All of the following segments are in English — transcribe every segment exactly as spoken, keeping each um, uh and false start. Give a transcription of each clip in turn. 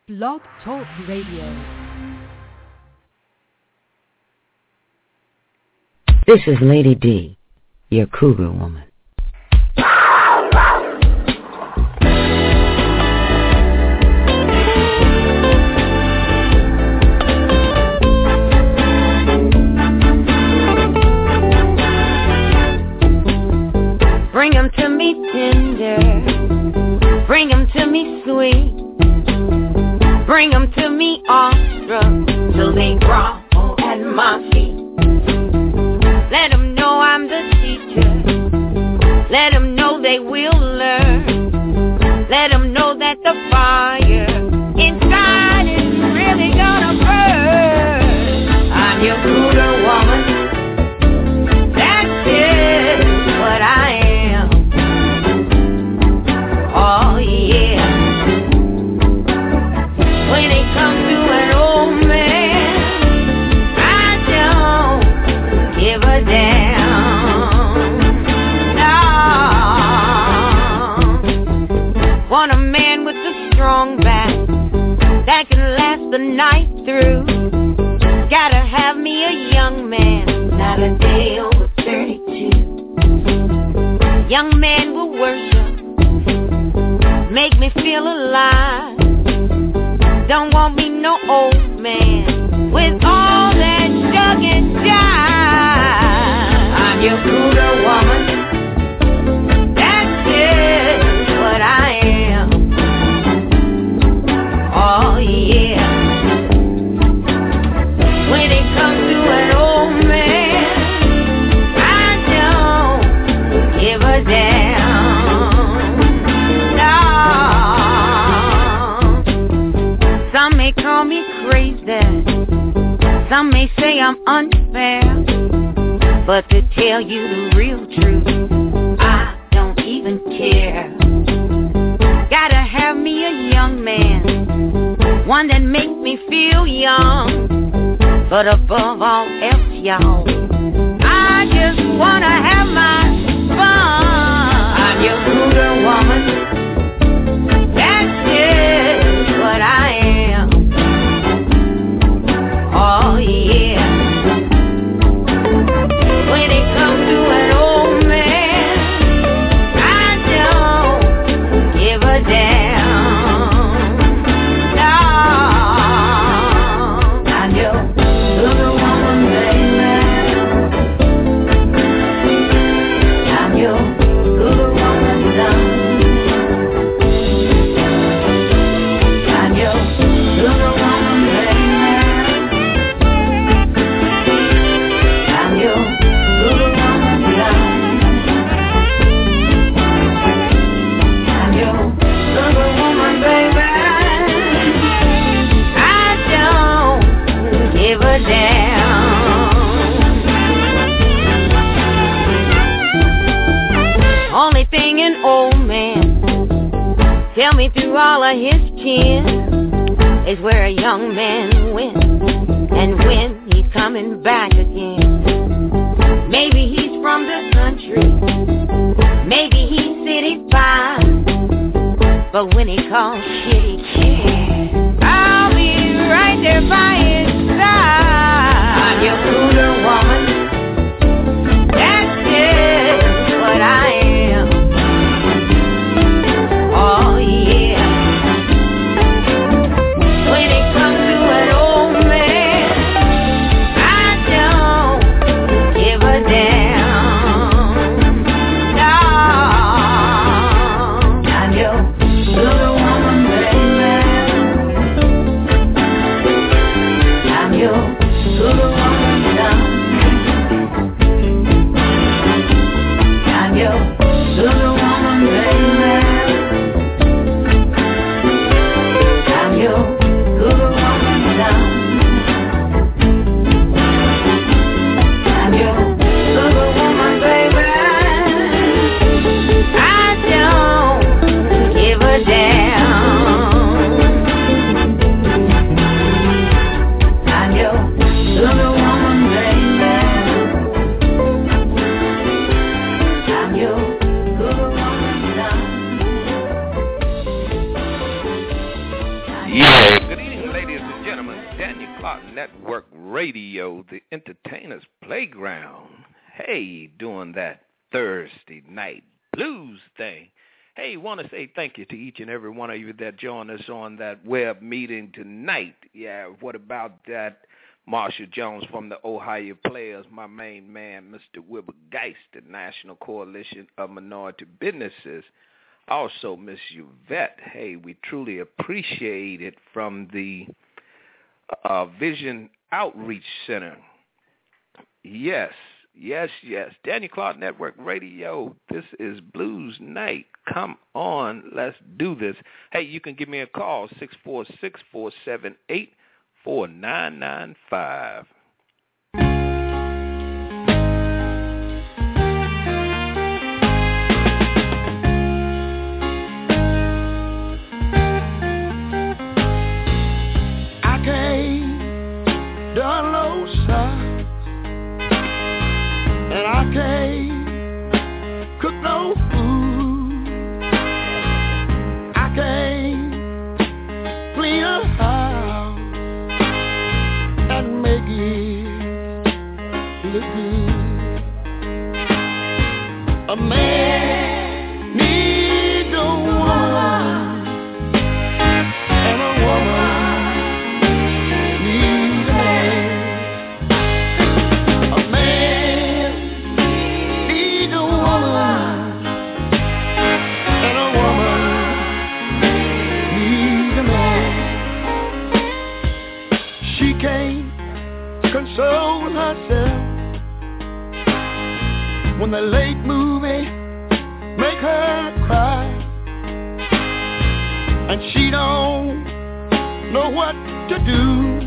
Blog Talk Radio. This is Lady D, your cougar woman. Bring 'em to me tender, bring 'em to me sweet, bring 'em to me awestruck, till they grovel at my feet. Let 'em know I'm the teacher, let 'em know they will learn, let 'em know that the fire inside is really gonna burn. I'm your cougar woman, that's it, what I am. Oh yeah. When it comes to an old man, I don't give a damn. No. Want a man with a strong back that can last the night through. Gotta have me a young man, not a day over thirty-two. Young man will worship, make me feel alive. Don't want me no old man with all that sugar and jive. I'm your cougar woman, that's it, what I am. Oh yeah. When it comes to an old man, I don't give a damn. No. Some may call me crazy, some may say I'm unfair, but to tell you the real truth, I don't even care. Gotta have me a young man, one that makes me feel young, but above all else, y'all, I just wanna have my fun. I'm your cougar woman, that's it, what I am. Oh yeah. When it comes to an old man, I don't give a damn. No. I'm your cougar woman, baby. I'm your cougar woman, son. I'm your cougar woman, baby. I'm your cougar woman, son. I'm your cougar woman, baby. I don't give a damn. Only thing an old man tell me through all of his tears is where a young man went and when he's coming back again. Maybe he's from the country, maybe he's city fine, but when he calls shit, he cares. I'll be right there by his side. I'm your cougar woman, that's it, what I am. Oh yeah. When it comes to an old man, I don't give a damn. No. I'm your cougar woman, baby. I'm your cougar woman, son. Yeah, good evening, ladies and gentlemen. Daniel Clark Network Radio, the entertainer's playground. Hey, doing that Thursday night blues thing. Hey, want to say thank you to each and every one of you that joined us on that web meeting tonight. Yeah, what about that? Marshall Jones from the Ohio Players, my main man, Mister Wilbur Geist, the National Coalition of Minority Businesses. Also, Miss Yvette, hey, we truly appreciate it from the uh, Vision Outreach Center. Yes, yes, yes. Daniel Clark Network Radio, this is Blues Night. Come on, let's do this. Hey, you can give me a call, six four six, four seven eight, four nine nine five. Done low side, and I can't cook no food. I can't clean a house and make it look good. A man needs a woman, and a woman. Console herself when the late movie make her cry, and she don't know what to do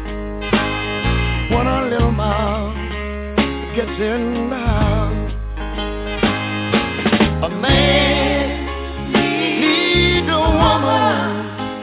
when her little mouth gets in the house. A man needs a woman.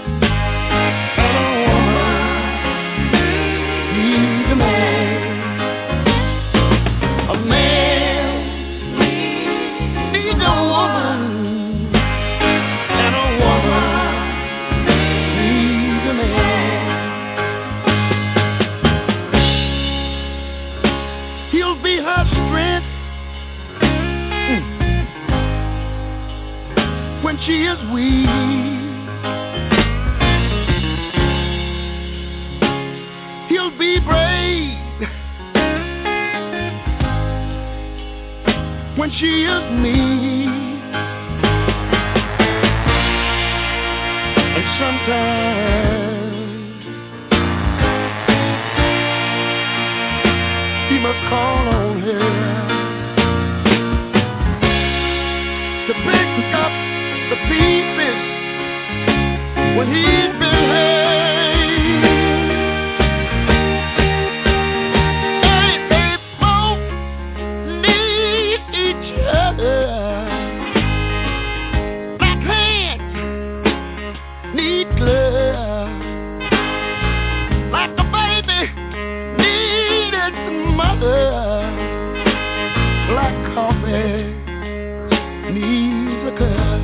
She is weak. He'll be brave when she is meek. And sometimes he must call on her to pick up the pieces when he's been hurt. Hey, they both need each other. Black hands need gloves, like a baby needs its mother. Black coffee needs a cup.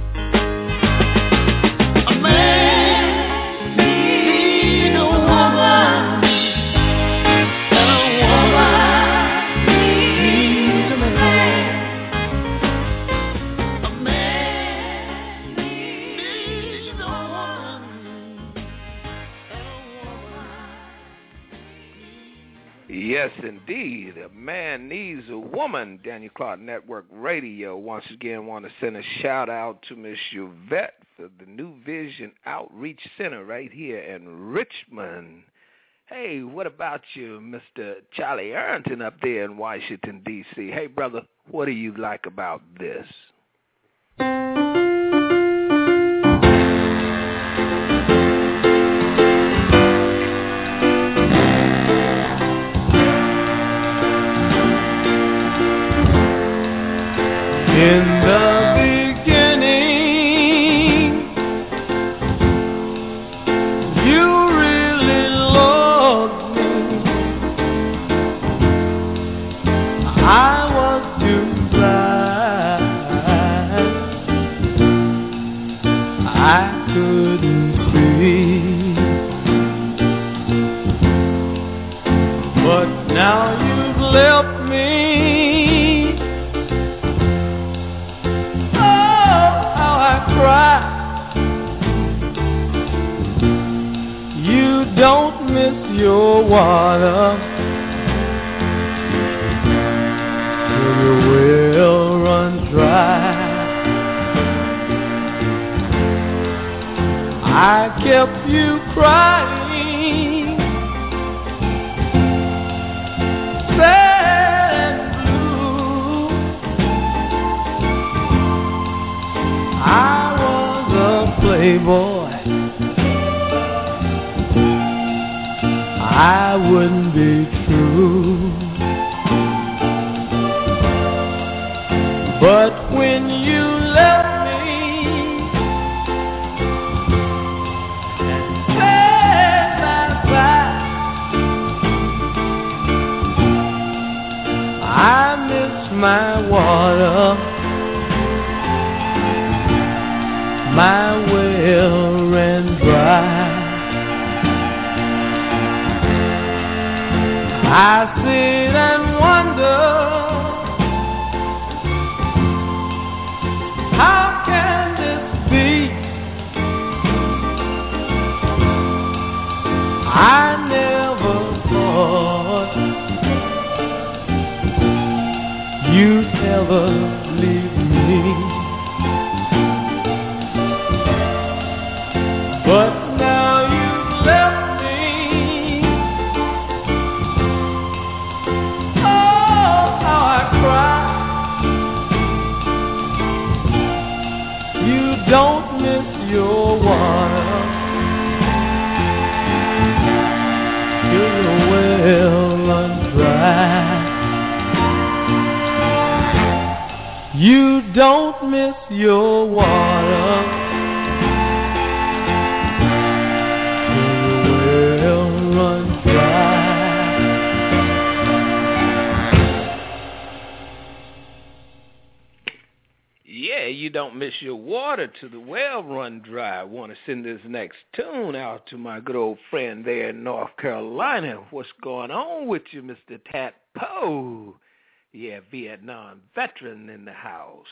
Yes, indeed. A man needs a woman. Daniel Clark Network Radio. Once again, want to send a shout out to Miss Yvette for the New Vision Outreach Center right here in Richmond. Hey, what about you, Mister Charlie Arrington up there in Washington, D C? Hey, brother, what do you like about this? In the beginning, you really loved me. I was too blind don't miss your water till your well runs dry. I kept you crying, sad and blue. I was a playboy, I wouldn't be true. But when you left me and said bye-bye, I miss my water, my well ran dry. I sit and wonder, how can this be? I never thought you'd ever leave me, but now you've left me. Oh, how I cry. You don't miss your water till your well runs dry. You don't miss your water till your well runs dry. Yeah, you don't miss your water till the well run dry. I want to send this next tune out to my good old friend there in North Carolina. What's going on with you, Mister Tat Poe? Yeah, Vietnam veteran in the house.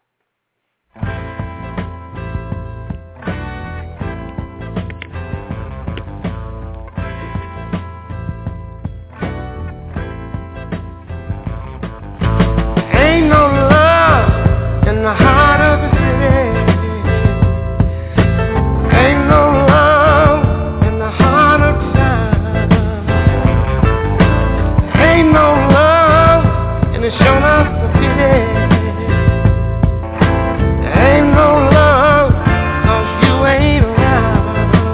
Ain't no love in the heart of the city. Ain't no love in the heart of town. Ain't no love and it's shown us the pity. Ain't no love 'cause you ain't around.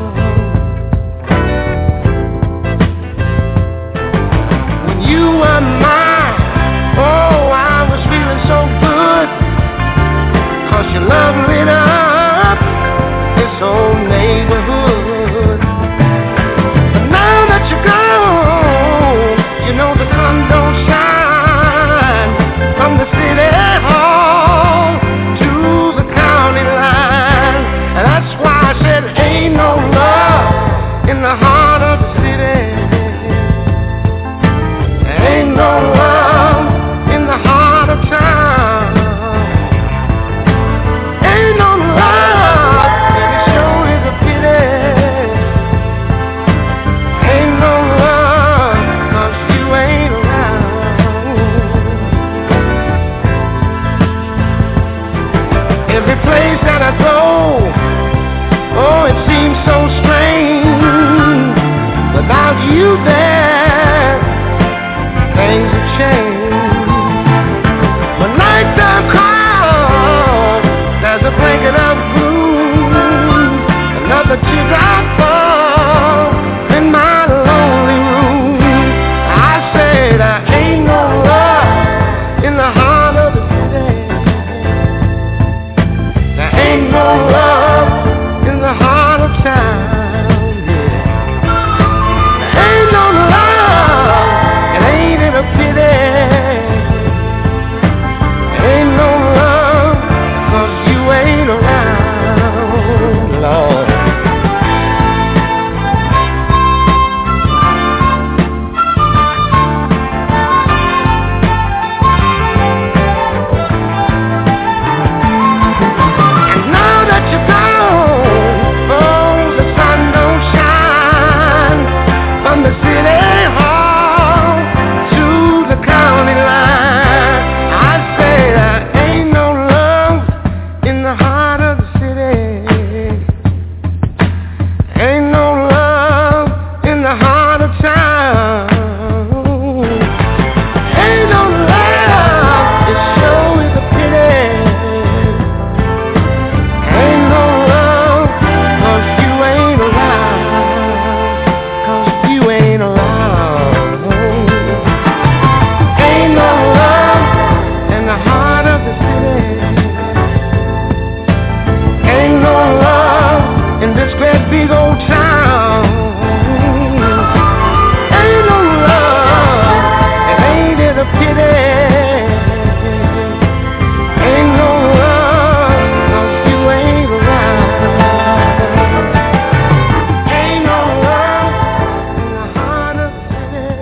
When you were mine, oh, I was feeling so good, 'cause your love lit up this whole neighborhood. But now that you're gone, you know the sun don't shine from the city hall to the county line. And that's why I said ain't no love in the heart of the city. Ain't no love in the heart of town. Ain't no love, and it sure is a pity. Ain't no love 'cause you ain't around. Every place that I go, oh, it seems so strange. Without you there, things have changed. When nighttime comes, there's a blanket of gloom, another teardrop falls in my lonely room. I say there ain't no love in the heart of the city. There ain't no love in the heart of town. There ain't no love, and ain't it a pity? Ain't no love 'cause you ain't around, Lord. And now that you're gone, oh, the sun big old town. Ain't no love, and ain't it a pity? Ain't no love, 'cause you ain't around. Ain't no love in the heart of the city.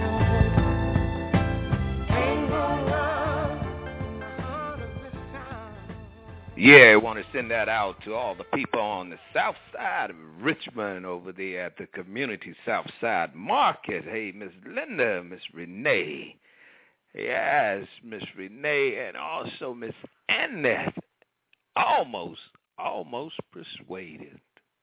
Ain't no love in the heart of this town. Yeah, I want to send that out to all the people on the south side of Richmond over there at the Community South Side Market. Hey, Miss Linda, Miss Renee. Yes, Miss Renee, and also Miss Annette. Almost, almost persuaded.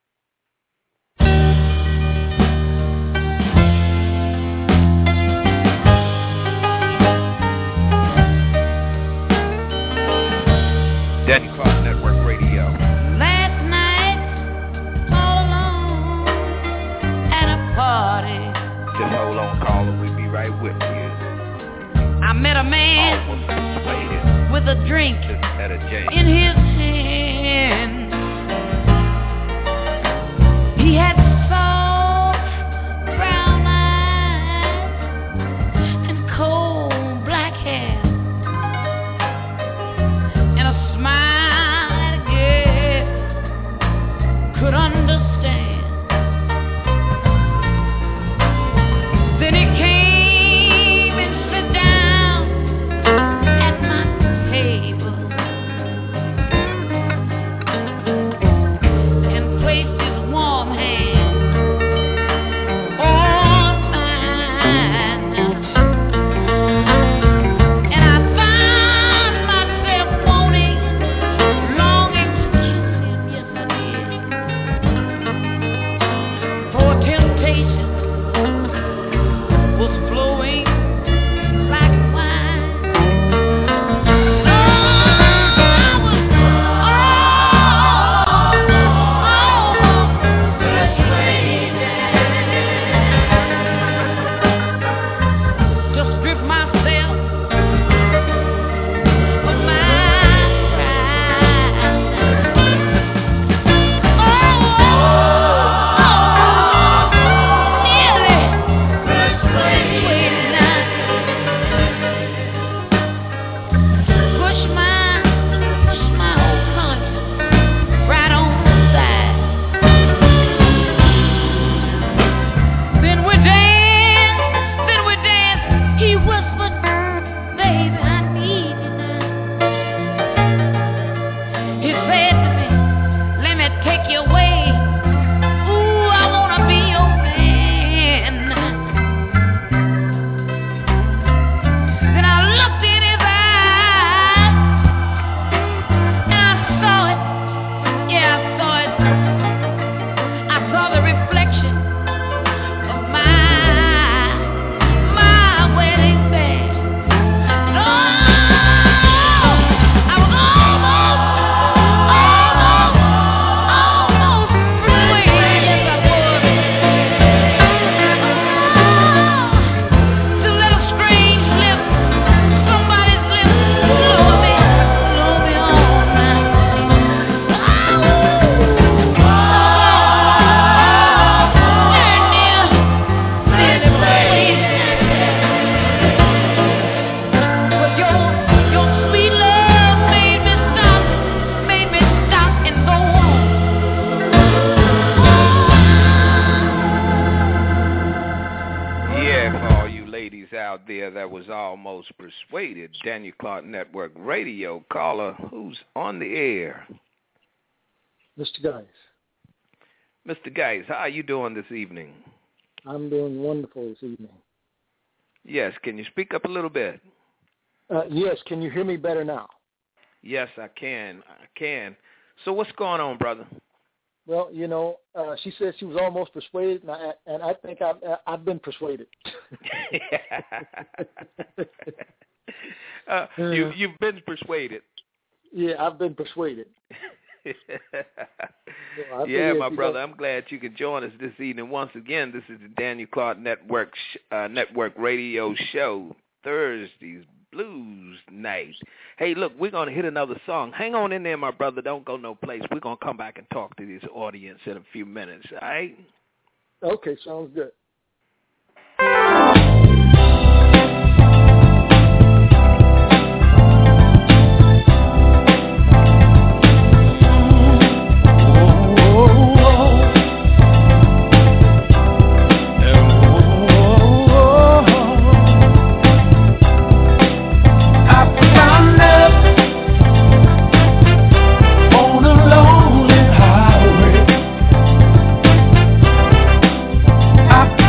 Danny Clark Network Radio. Last night, all alone at a party, Just hold on, caller. We'll be right with you. I met a man Almost persuaded. with a drink Just had a jam. in his hand. He had soft brown eyes and cold black hair and a smile that a girl could understand. Then he came and sat down at my table and placed his warm hand on mine. And I found myself wanting, longing to kiss him, yes I did. For temptation was flowing like wine. Oh, I was almost persuaded to strip myself of my pride. Oh, nearly persuaded now. Push my, push my whole conscience right on the side. Then we danced, then we danced. He whispered, "Baby, I need you now." He said to me, "Let me take you away. Ooh, I wanna be your man." Then I looked in his eyes and I saw it. Yeah, I saw it. I saw the reflection of my, my wedding band. Oh, I was almost, almost, almost persuaded. Yes, I was. To let a strange lip, somebody's lip, blow me, blow me on now. But your, your sweet love made me stop, made me stop and go on. Yeah, for all you ladies out there that was almost persuaded. Daniel Clark Network Radio. Caller, who's on the air? Mister Guys, Mister Geis, how are you doing this evening? I'm doing wonderful this evening. Yes, can you speak up a little bit? Uh, yes, can you hear me better now? Yes, I can. I can. So what's going on, brother? Well, you know, uh, she said she was almost persuaded, and I, and I think I've, I've been persuaded. uh, you, you've been persuaded. Yeah, I've been persuaded. Well, yeah, my brother, I'm glad you can join us this evening. Once again, this is the Daniel Clark Network sh- uh, Network Radio Show, Thursdays, Blues Night. Hey, look, we're going to hit another song. Hang on in there, my brother. Don't go no place. We're going to come back and talk to this audience in a few minutes, all right? Okay, sounds good. I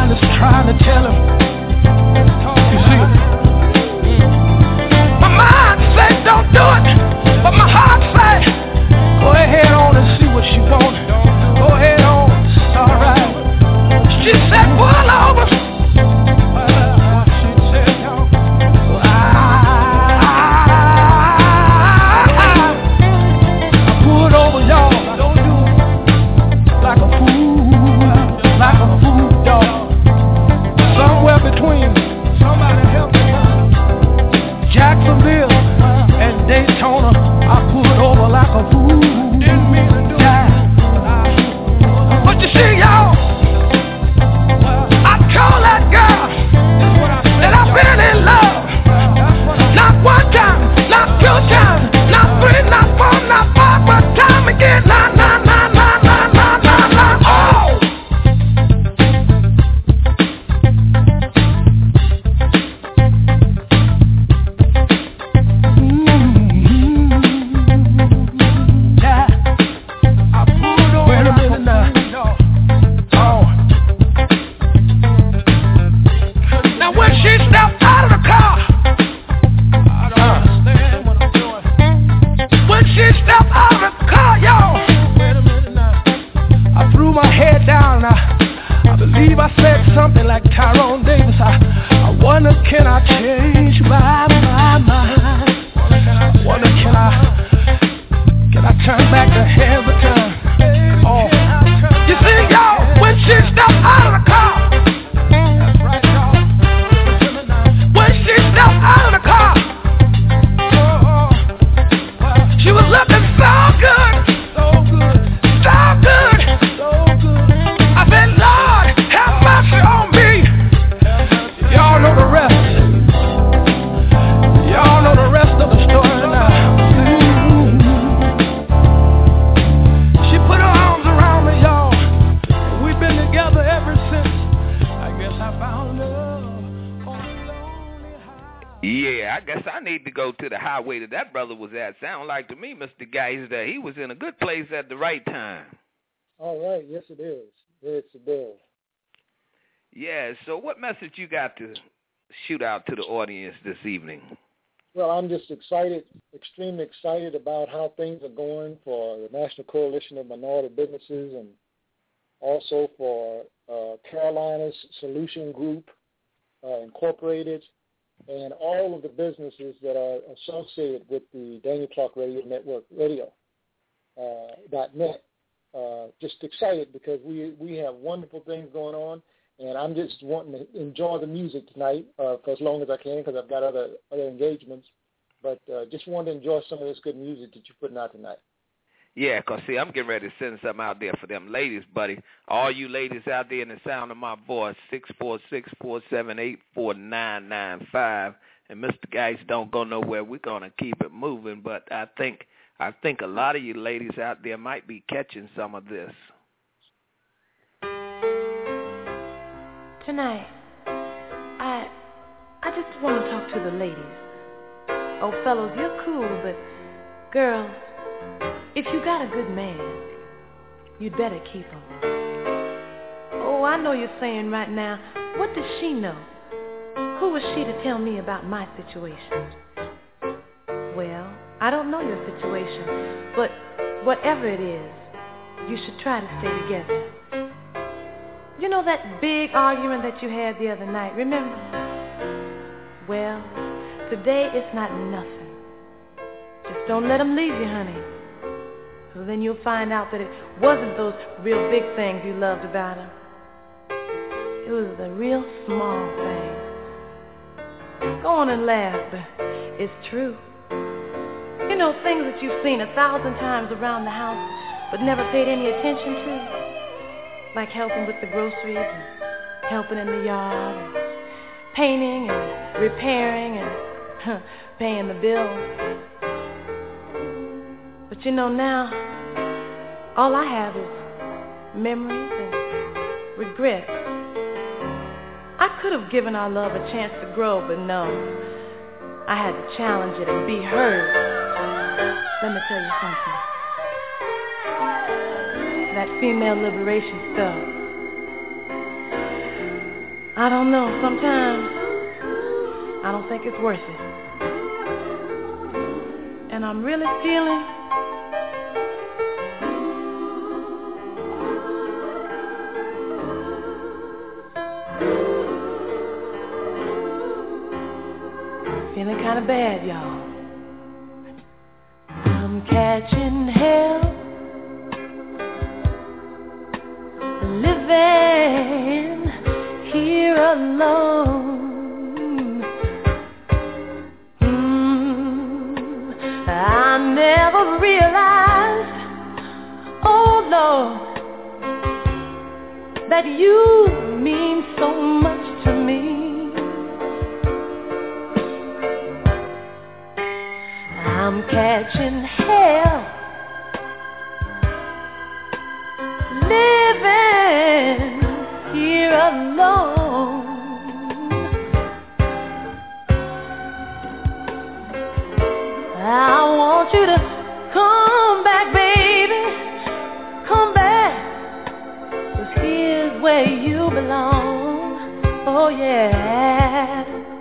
mind is trying to tell him. You see, my mind said don't do it, but my heart said go ahead on and see what she wants. Go ahead on, it's alright. She said pull over. Between somebody help me, Jacksonville and Daytona, I pulled over like a fool. Didn't mean to do that. But you see, y'all, I told that girl that I've been in love. Not one time, not two times, not three, not four, not five, but time again, nah, nah, nah, nah, nah, nah, nah, nah, oh! That brother was at. Sound like to me, Mister Geis, that he was in a good place at the right time. All right. Yes, it is. Yes, it is. Yeah. So what message you got to shoot out to the audience this evening? Well, I'm just excited, extremely excited about how things are going for the National Coalition of Minority Businesses and also for uh, Carolina's Solution Group uh, Incorporated, and all of the businesses that are associated with the Daniel Clark Radio Network, radio uh, dot net. Uh, just excited because we we have wonderful things going on, and I'm just wanting to enjoy the music tonight uh, for as long as I can because I've got other other engagements. But uh, just wanted to enjoy some of this good music that you're putting out tonight. Yeah, because, see, I'm getting ready to send something out there for them ladies, buddy. All you ladies out there in the sound of my voice, six four six, four seven eight, four nine nine five. And Mister Geis don't go nowhere. We're going to keep it moving. But I think I think a lot of you ladies out there might be catching some of this. Tonight, I I just want to talk to the ladies. Oh, fellows, you're cool, but girls, if you got a good man, you'd better keep him. Oh, I know you're saying right now, what does she know? Who was she to tell me about my situation? Well, I don't know your situation, but whatever it is, you should try to stay together. You know that big argument that you had the other night, remember? Well, today it's not nothing. Just don't let them leave you, honey. So then you'll find out that it wasn't those real big things you loved about him. It was the real small things. Go on and laugh, but it's true. You know, things that you've seen a thousand times around the house but never paid any attention to. Like helping with the groceries and helping in the yard and painting and repairing and huh, paying the bills. But you know now, all I have is memories and regrets. I could have given our love a chance to grow, but no. I had to challenge it and be heard. Let me tell you something. That female liberation stuff, I don't know. Sometimes I don't think it's worth it. And I'm really feeling feeling kind of bad, y'all. I'm catching hell, living here alone. Mm, I never realized, oh Lord, that you mean so much to me. I'm catching hell, living here alone. I want you to come back, baby, come back, 'cause here's where you belong, oh yeah.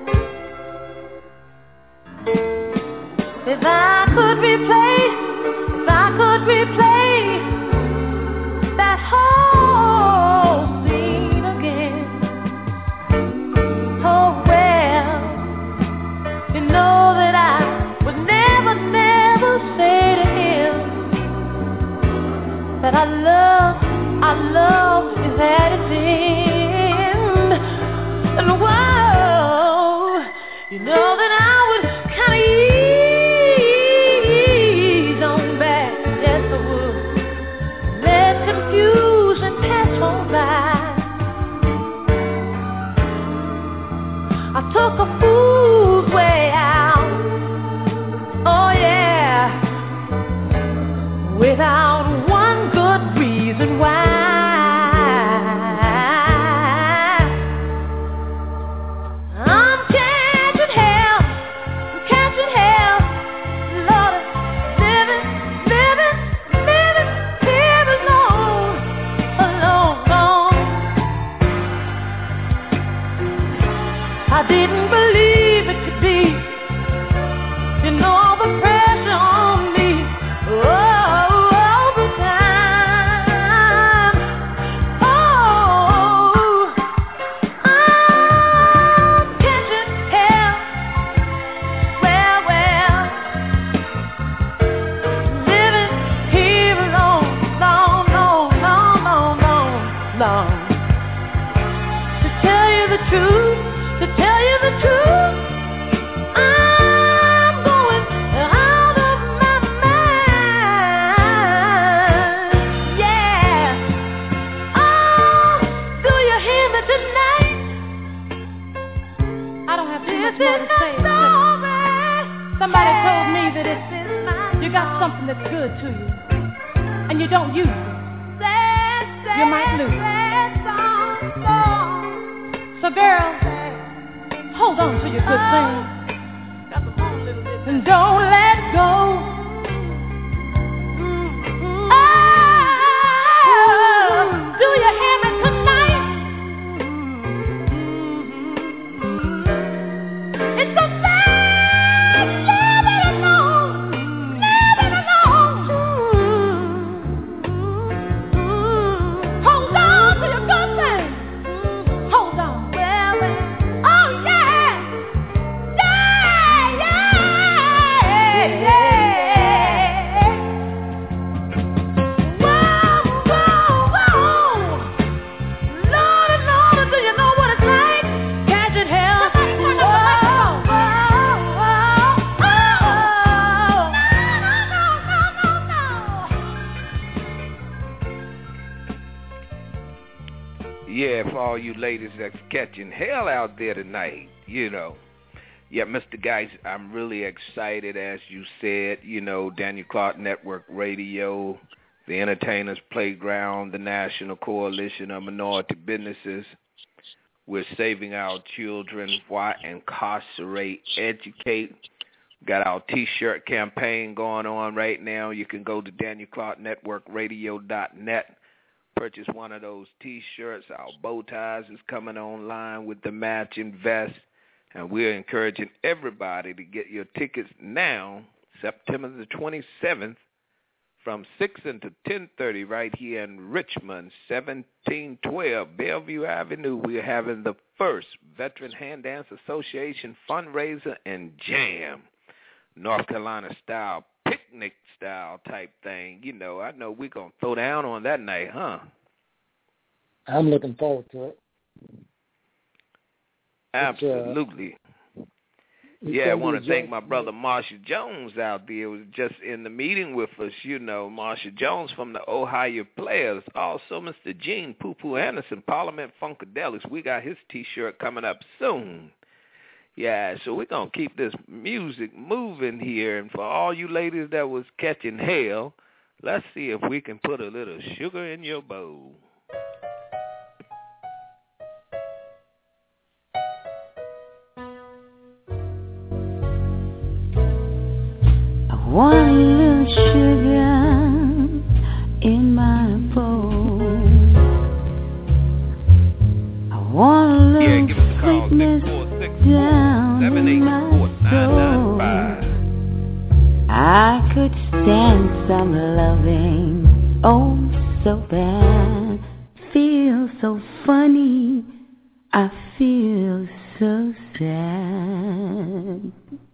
If I could replay, if I could replay that whole scene again, oh well, you know that I would never, never say to him that I love, I love his attitude, and whoa, you know that I would kind of ease on back, yes I would, let confusion pass on by. I took a fool's way out, oh yeah, without one good reason why. I'm catching hell, I'm catching hell, Lord, living, living, living here alone, alone, alone. I didn't believe it could be, you know, all the pressure on me, oh, all the time. Oh, I'm catching hell, well, well, living here alone, long, long, long, long, long, long. To tell you the truth, to tell you the truth, I'm going out of my mind, yeah. Oh, do you hear me tonight? I don't have too much This more is to say. my story. Somebody told me that This it's, is my you got story. something that's good to you, and you don't use it. Sad, sad, You might lose. sad song, song. So girl, hold on to your good thing, Got the whole little bit. and don't let go. Oh, do you hear me tonight? It's so sad, living alone, living alone. Hold on to your good thing. Hold on. Well, well, oh yeah, yeah, yeah, yeah. Whoa, whoa, whoa. Lordy, Lordy, do you know what it's like? Catching hell. Somebody turn up the Whoa, microphone. whoa, whoa, oh. No, no, no, no, no. Yeah, for all you ladies that's catching hell out there tonight, you know. Yeah, Mister Geis, I'm really excited, as you said, you know, Daniel Clark Network Radio, the Entertainers Playground, the National Coalition of Minority Businesses. We're saving our children. Why incarcerate, educate. Got our T-shirt campaign going on right now. You can go to Daniel Clark Network Radio dot net. purchase one of those T-shirts. Our bow ties is coming online with the matching vest. And we're encouraging everybody to get your tickets now, September the twenty-seventh, from six until ten thirty right here in Richmond, seventeen twelve Bellevue Avenue. We're having the first Veteran Hand Dance Association fundraiser and jam, North Carolina style, picnic style type thing. You know, I know we're going to throw down on that night, huh? I'm looking forward to it. Absolutely. Uh, yeah, I want to thank my brother Marsha Jones out there. Was just in the meeting with us, you know, Marsha Jones from the Ohio Players. Also, Mister Gene Poo Poo Anderson, Parliament Funkadelics. We got his T-shirt coming up soon. Yeah, so we're going to keep this music moving here. And for all you ladies that was catching hell, let's see if we can put a little sugar in your bowl. Want a little sugar in my bowl. I want a little yeah, sweetness down in my soul. I could stand some loving, oh so bad. Feel so funny, I feel so sad.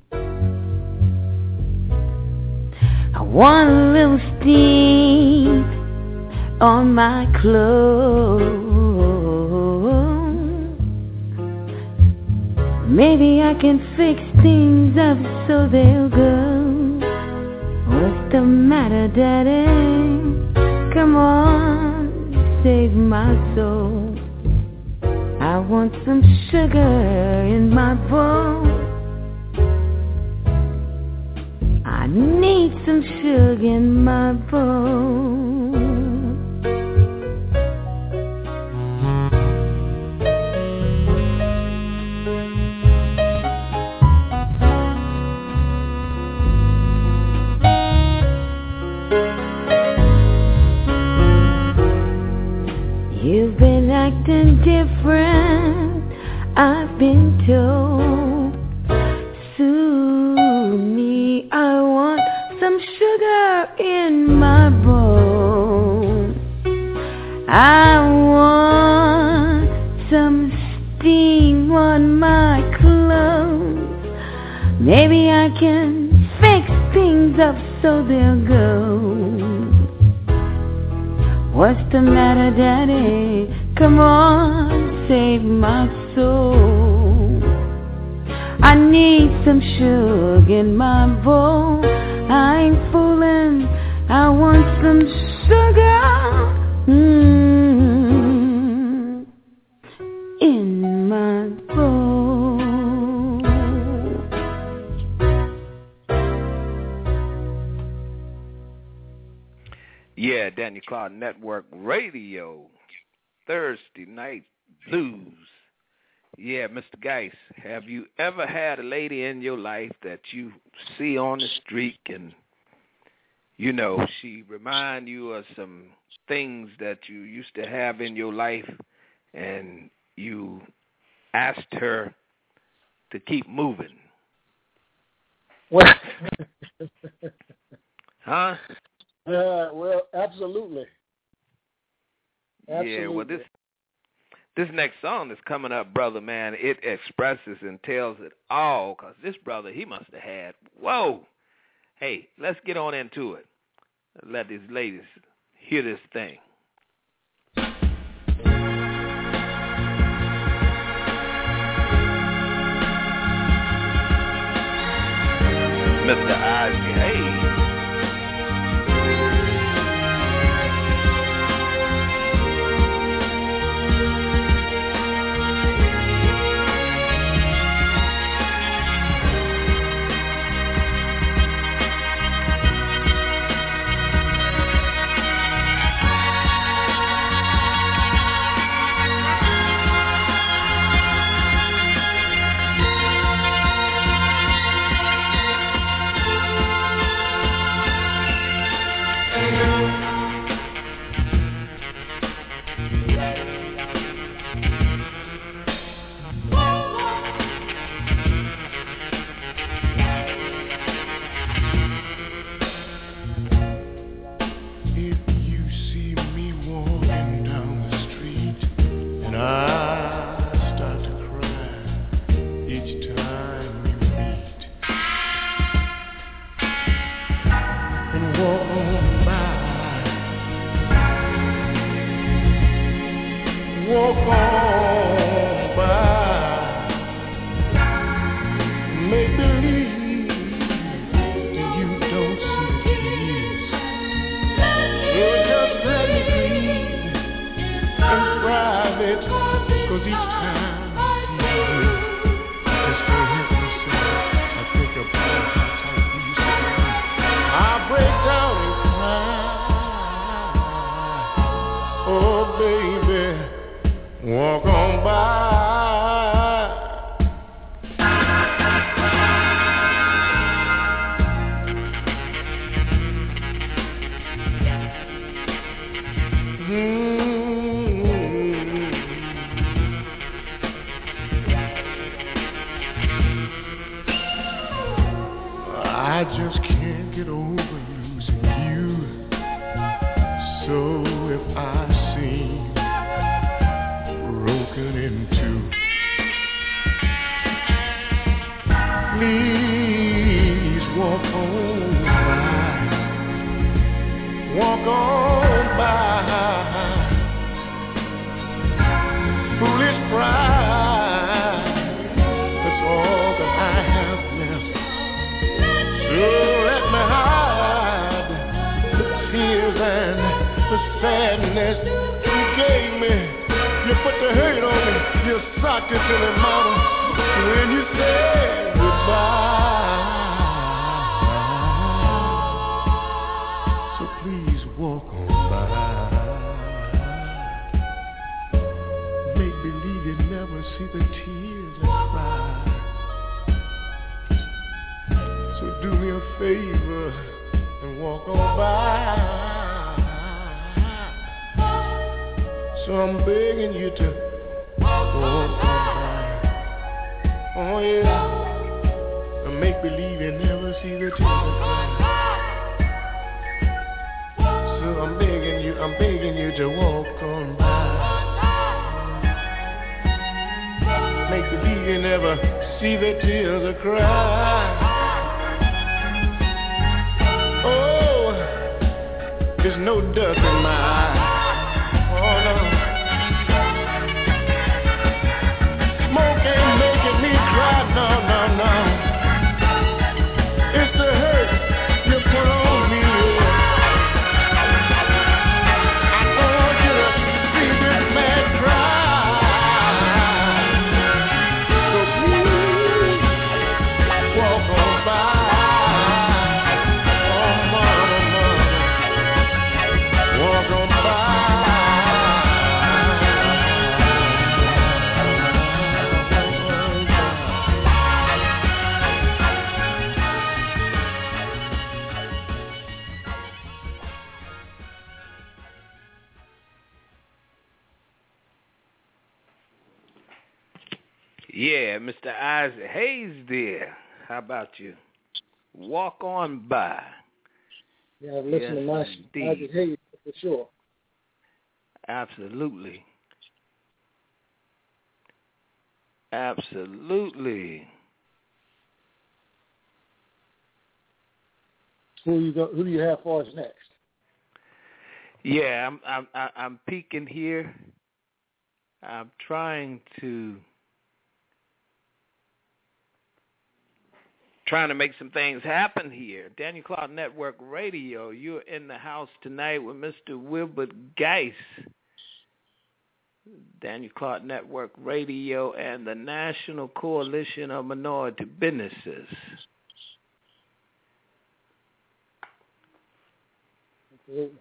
I want a little steam on my clothes. Maybe I can fix things up so they'll go. What's the matter, Daddy? Come on, save my soul. I want some sugar in my bowl. I need some sugar in my bowl. You've been acting different, I've been told. Soon me, I want some sugar in my bowl. I want some steam on my clothes. Maybe I can fix things up so they'll go. What's the matter, Daddy? Come on, save my soul. I need some sugar in my bowl. I ain't fooling, I want some sugar mm, in my bowl. Yeah, Daniel Clark Network Radio, Thursday Night Blues. Yeah, Mister Geis, have you ever had a lady in your life that you see on the street and, you know, she remind you of some things that you used to have in your life and you asked her to keep moving? Well, huh? Uh, well, absolutely. absolutely. Yeah, well, this this next song that's coming up, brother, man, it expresses and tells it all, because this brother, he must have had, whoa. Hey, let's get on into it. Let these ladies hear this thing. Mister Ozzy, hey. I just can't get over losing you. So if I seem broken in two, please walk on by, walk on by. Foolish pride, that's all that I have left. So let me hide the tears and the sadness you gave me. You put the hurt on me, you socked it to me, mama, when you said goodbye. So please walk on by. Make believe you never see the tears I cry. So do me a favor and walk on by. So I'm begging you to walk on by. Oh yeah. And make believe you never see the tears I cry. So I'm begging you, I'm begging you to walk on by. Make believe you never see the tears I cry. Oh, there's no dust in my eye. Oh no. Smoke ain't making me cry, no, no, no. It's the hurt you put on me. I don't want you to see this man cry. So please walk on by. Oh, mama, mama, walk on by. Yeah, Mister Isaac Hayes there. How about you? Walk on by. Yeah, I've listened Yes, to my Isaac Hayes for sure. Absolutely. Absolutely. Who you go? Who do you have for us next? Yeah, I'm I'm I'm peeking here. I'm trying to trying to make some things happen here. Daniel Clark Network Radio. You're in the house tonight with Mister Wilbert Geis. Daniel Clark Network Radio and the National Coalition of Minority Businesses. Absolutely.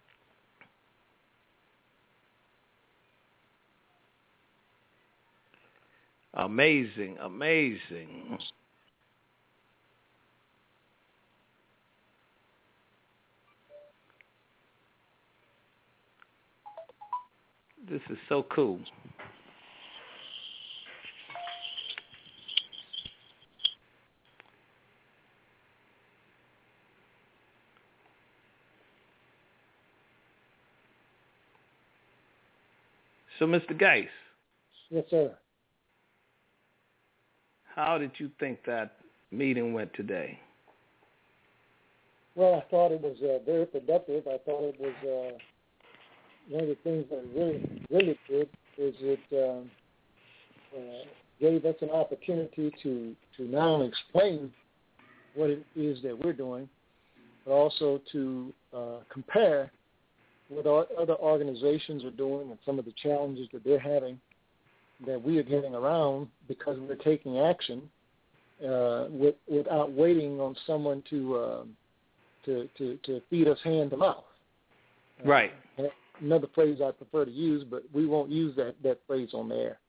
Amazing, amazing. This is so cool. So, Mister Geis. Yes, sir. How did you think that meeting went today? Well, I thought it was uh, very productive. I thought it was uh, one of the things that really, really good is it um, uh, gave us an opportunity to, to not only explain what it is that we're doing, but also to uh, compare what our other organizations are doing and some of the challenges that they're having that we are getting around because we're taking action uh, with, without waiting on someone to, uh, to to to feed us hand to mouth. Uh, right. Another phrase I prefer to use, but we won't use that, that phrase on the air.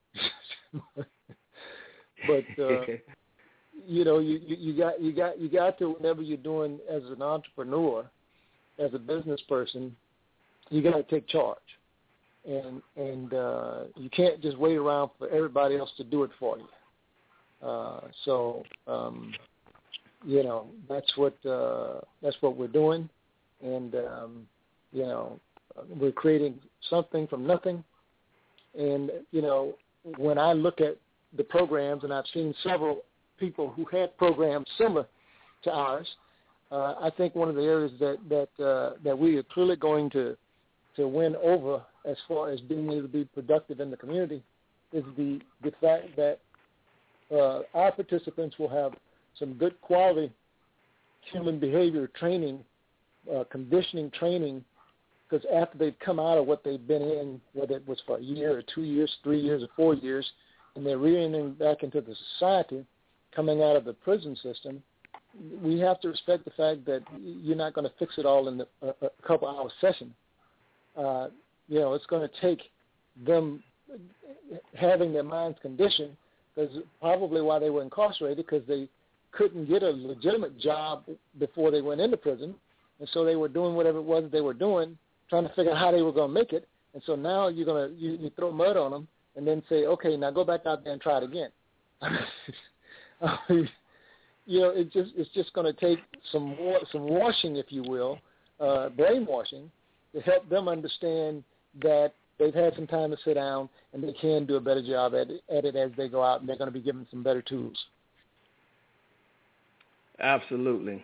but uh, you know, you, you, you got you got you got to, whenever you're doing as an entrepreneur, as a business person, you got to take charge. And and uh, you can't just wait around for everybody else to do it for you. Uh, so um, you know, that's what uh, that's what we're doing, and um, you know, we're creating something from nothing. And you know, when I look at the programs, and I've seen several people who had programs similar to ours, uh, I think one of the areas that that uh, that we are clearly going to to win over as far as being able to be productive in the community is the the fact that uh, our participants will have some good quality human behavior training, uh, conditioning training, because after they've come out of what they've been in, whether it was for a year or two years, three years or four years, and they're re-entering back into the society, coming out of the prison system, we have to respect the fact that you're not going to fix it all in the, a, a couple-hour session. Uh, you know, it's going to take them having their minds conditioned, because probably why they were incarcerated, because they couldn't get a legitimate job before they went into prison, and so they were doing whatever it was that they were doing, trying to figure out how they were going to make it. And so now you're going to you, you throw mud on them and then say, okay, now go back out there and try it again. You know, it just it's just going to take some some washing, if you will, uh, brainwashing, to help them understand that they've had some time to sit down and they can do a better job at it, at it as they go out, and they're going to be given some better tools. Absolutely.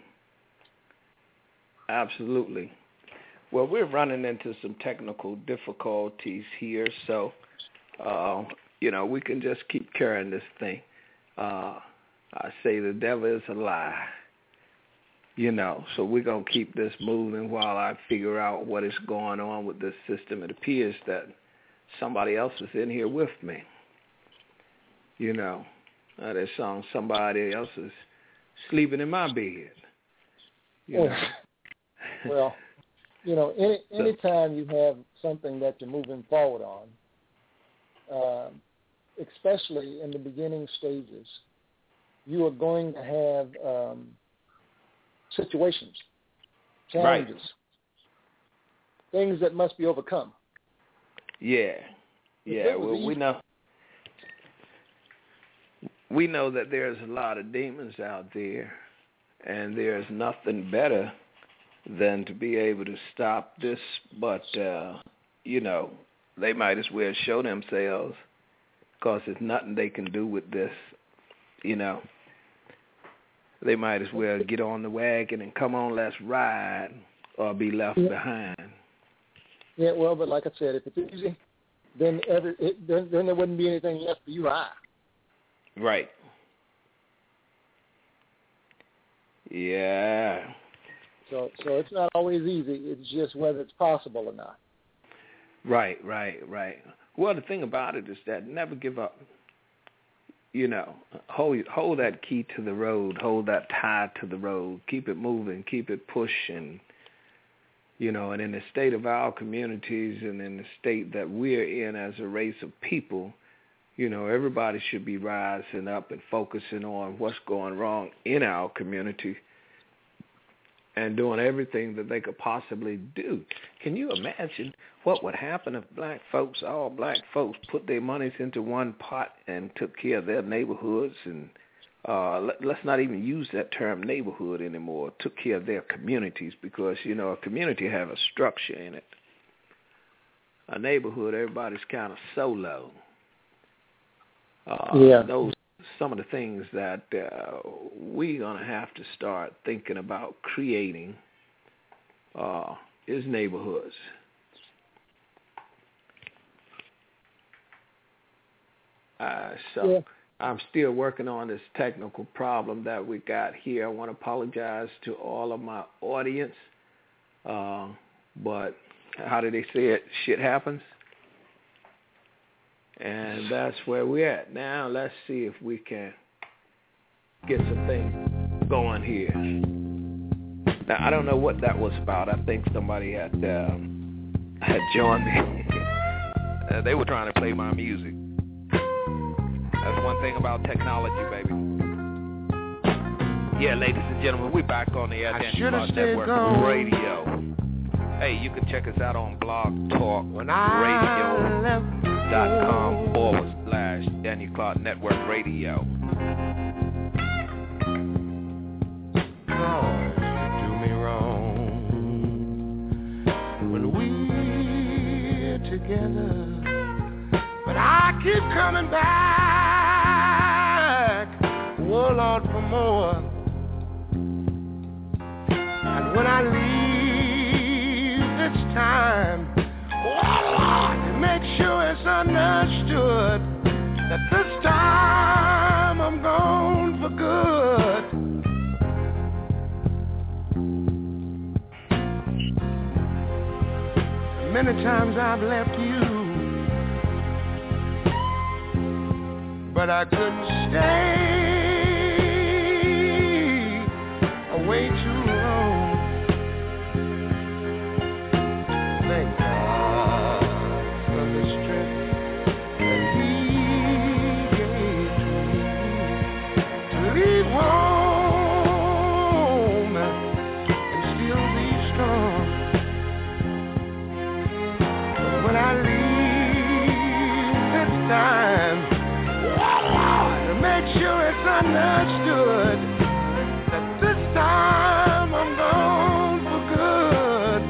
Absolutely. Well, we're running into some technical difficulties here, so, uh, you know, we can just keep carrying this thing. Uh, I say the devil is a lie, you know, so we're going to keep this moving while I figure out what is going on with this system. It appears that somebody else is in here with me, you know. Uh, there's some, somebody else is sleeping in my bed, you know. Well, you know, any anytime you have something that you're moving forward on, uh, especially in the beginning stages, you are going to have um, situations, challenges, right, things that must be overcome. Yeah, yeah. Well, easy, we know we know that there's a lot of demons out there, and there's nothing better than to be able to stop this, but, uh, you know, they might as well show themselves, because there's nothing they can do with this, you know. They might as well get on the wagon and come on, let's ride, or be left yeah. behind. Yeah, well, but like I said, if it's easy, then, every, it, then, then there wouldn't be anything left for you or I. Right. Yeah. So, so it's not always easy. It's just whether it's possible or not. Right, right, right. Well, the thing about it is that never give up. You know, hold hold that key to the road, hold that tie to the road, keep it moving, keep it pushing. You know, and in the state of our communities and in the state that we're in as a race of people, you know, everybody should be rising up and focusing on what's going wrong in our community and doing everything that they could possibly do. Can you imagine what would happen if black folks, all black folks, put their monies into one pot and took care of their neighborhoods and uh, let, let's not even use that term neighborhood anymore, took care of their communities, because, you know, a community have a structure in it. A neighborhood, everybody's kind of solo. Uh, yeah. Those some of the things that uh, we're going to have to start thinking about creating uh, is neighborhoods. Uh, so yeah. I'm still working on this technical problem that we got here. I want to apologize to all of my audience, uh, but how do they say it? Shit happens. And that's where we're at. Now let's see if we can get some things going here. Now, I don't know what that was about. I think somebody had um, had joined me. uh, they were trying to play my music. That's one thing about technology, baby. Yeah, ladies and gentlemen, we're back on the Air Daniel Clark Network gone. Radio. Hey, you can check us out on Blog Talk Radio. Dot com forward slash Daniel Clark Network Radio. together, but I keep coming back, oh Lord, for more. And when I leave this time, oh Lord, make sure it's understood that this time I'm gone for good. Many times I've left you, but I couldn't stay away too long. Thank God for the strength that He gave to me to leave home and still be strong. When I leave this time, to make sure it's understood that this time I'm gone for good.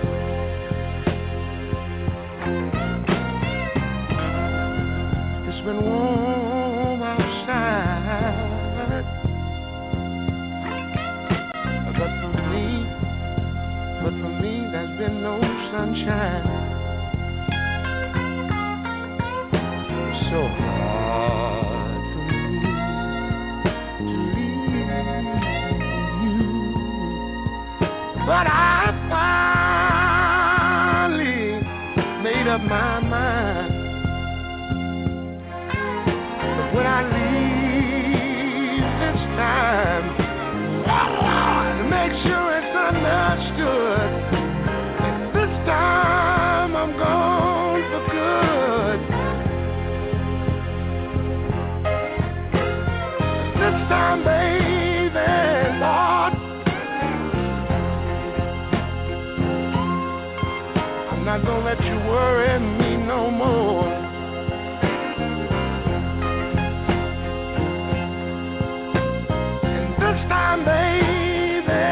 It's been warm outside, but for me, but for me there's been no sunshine. So hard for me to leave you, but I finally made up my mind. But when I leave this time, to make sure it's understood that this time I'm gone for good. This time, baby, Lord, I'm not gonna let you worry me no more. And this time, baby,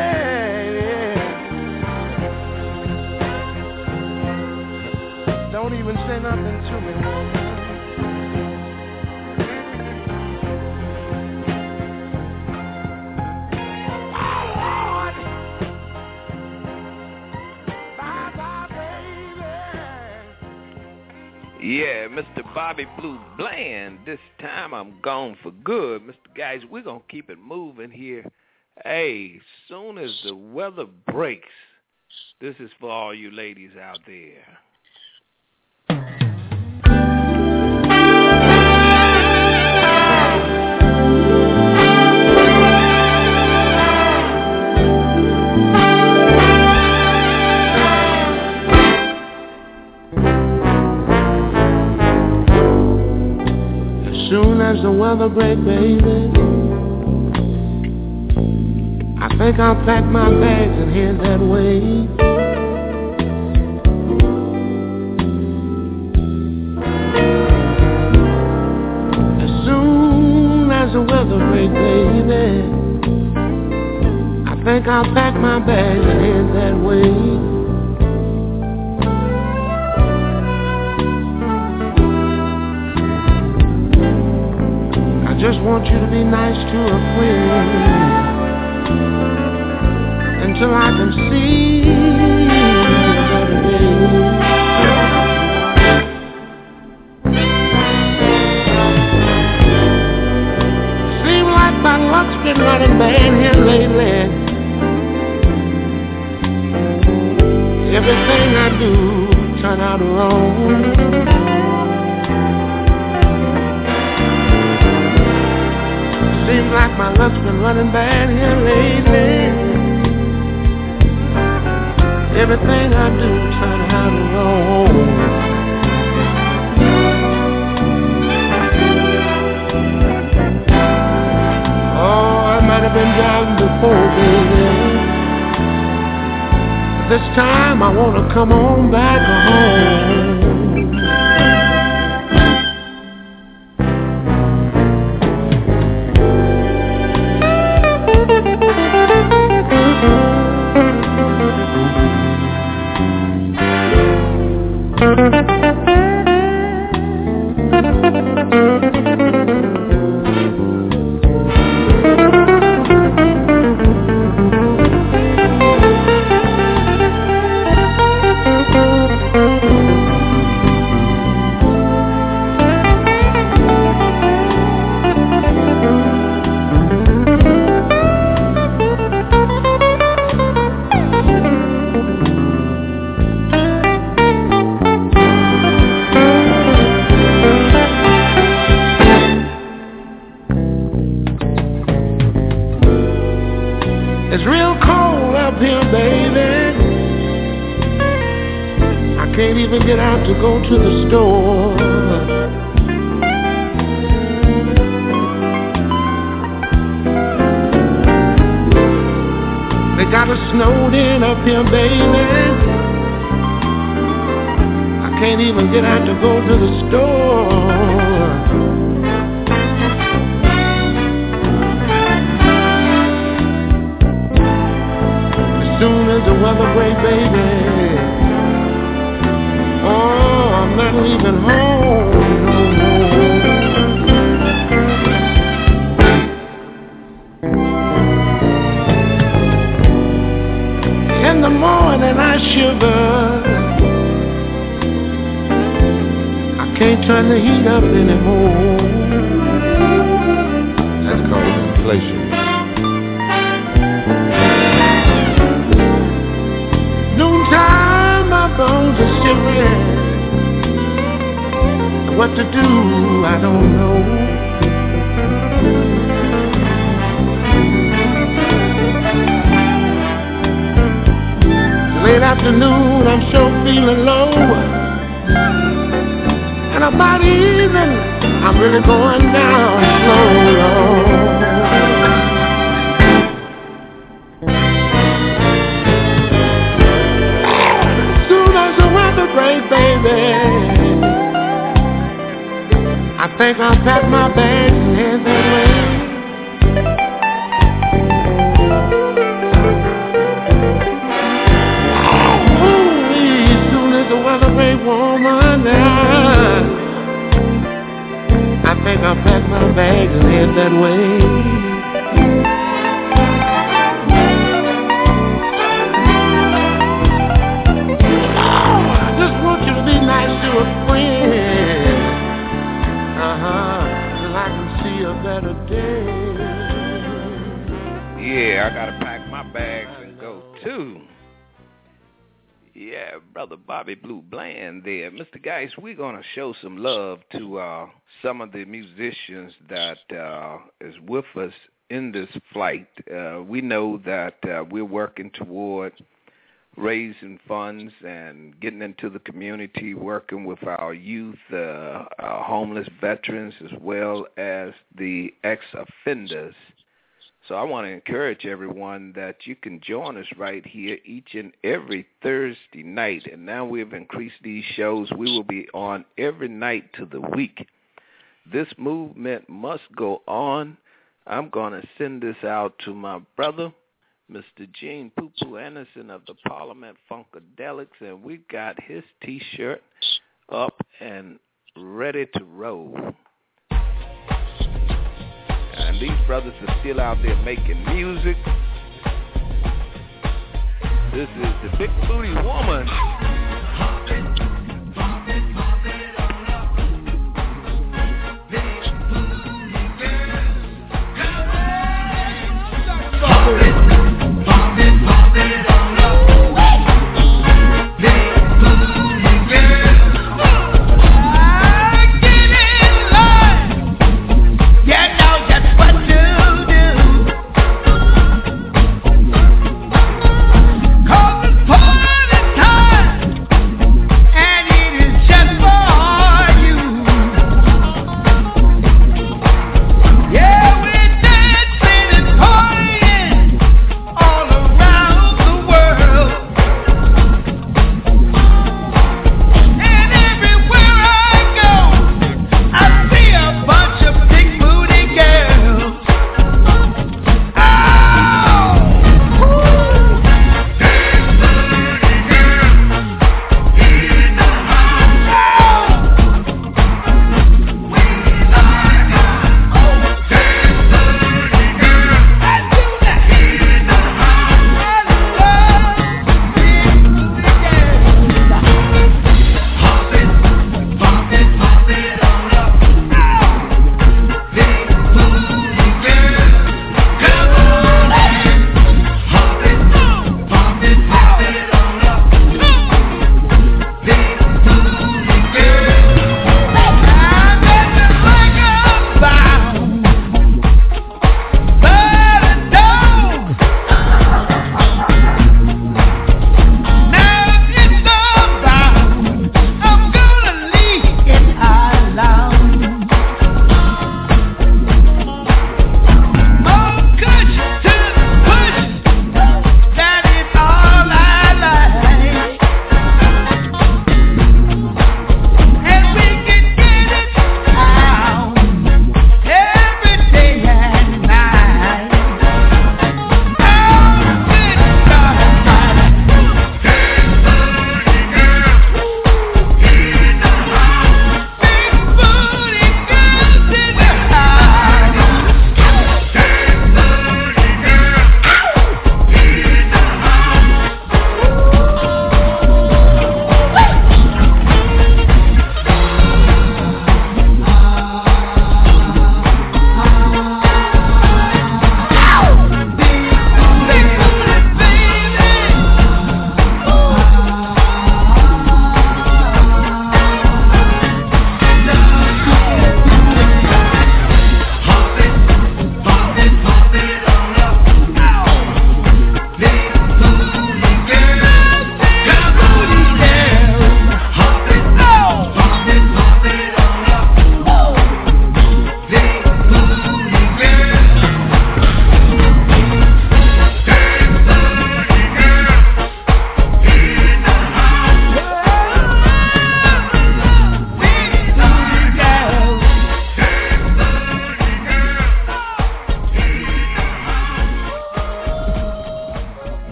don't even say nothing to me, woman. Yeah, Mister Bobby Blue Bland, this time I'm gone for good. Mister Guys, we're going to keep it moving here. Hey, soon as the weather breaks, this is for all you ladies out there. Soon as the weather break, baby, I think I'll pack my bags and head that way. As soon as the weather break, baby, I think I'll pack my bags and head that way. Just want you to be nice to a friend until I can see another day. Seems like my luck's been running bad here lately. Everything I do turn out wrong. Seems like my luck's been running bad here lately. Everything I do turn out wrong. Oh, I might have been driving before, baby. This time I want to come on back home. Thank you. It's real cold up here, baby. I can't even get out to go to the store. They got us snowed in up here, baby. I can't even get out to go to the store. As soon as the weather breaks, baby, oh, I'm not leaving home no more. In the morning I shiver. I can't turn the heat up anymore. That's called inflation. Noontime my bones are shivering. What to do, I don't know. Late afternoon, I'm sure feeling low. And about even, I'm really going down slow, Lord. As soon as the weather breaks, baby, I think I'll pack my bags and head that way. Woman, now I think I'll pack my bags and head that way. Oh, I just want you to be nice to a friend, uh-huh, till I can see a better day. Yeah, I gotta pack my bags and go too. Yeah, Brother Bobby Blue Bland there. Mister Geist, we're going to show some love to uh, some of the musicians that uh, is with us in this flight. Uh, we know that uh, we're working toward raising funds and getting into the community, working with our youth, uh, our homeless veterans, as well as the ex-offenders. So I want to encourage everyone that you can join us right here each and every Thursday night. And now we've increased these shows. We will be on every night to the week. This movement must go on. I'm going to send this out to my brother, Mister Gene Poo-Poo Anderson of the Parliament Funkadelics, and we got his T-shirt up and ready to roll. And these brothers are still out there making music. This is the Big Booty Woman. Time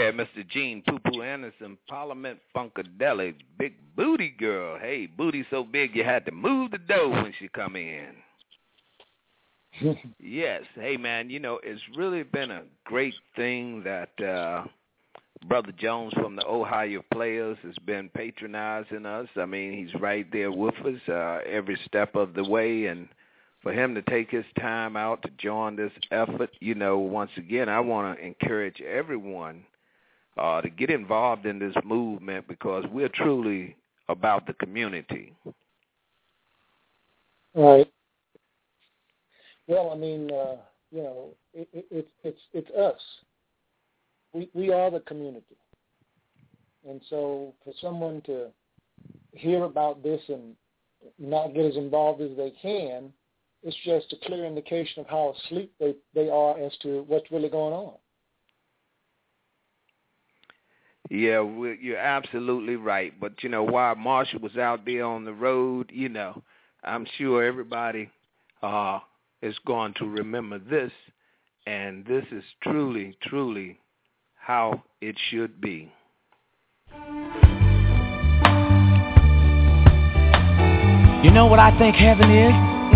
Yeah, Mister Gene Poo Poo Anderson, Parliament Funkadelic, Big Booty Girl. Hey, booty so big you had to move the dough when she come in. Yes. Hey, man, you know, it's really been a great thing that uh, Brother Jones from the Ohio Players has been patronizing us. I mean, he's right there with us uh, every step of the way, and for him to take his time out to join this effort, you know, once again, I want to encourage everyone uh, to get involved in this movement because we're truly about the community. Right. Well, I mean, uh, you know, it, it, it's it's it's us. We we are the community, and so for someone to hear about this and not get as involved as they can, it's just a clear indication of how asleep they, they are as to what's really going on. Yeah, we, you're absolutely right. But, you know, while Marshall was out there on the road, you know, I'm sure everybody uh, is going to remember this, and this is truly, truly how it should be. You know what I think heaven is?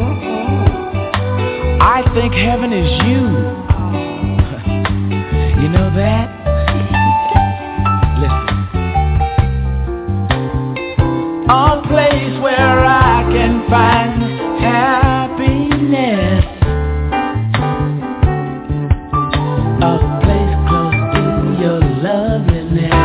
I think heaven is you. You know that? Listen. A place where I can find happiness. A place close to your loveliness.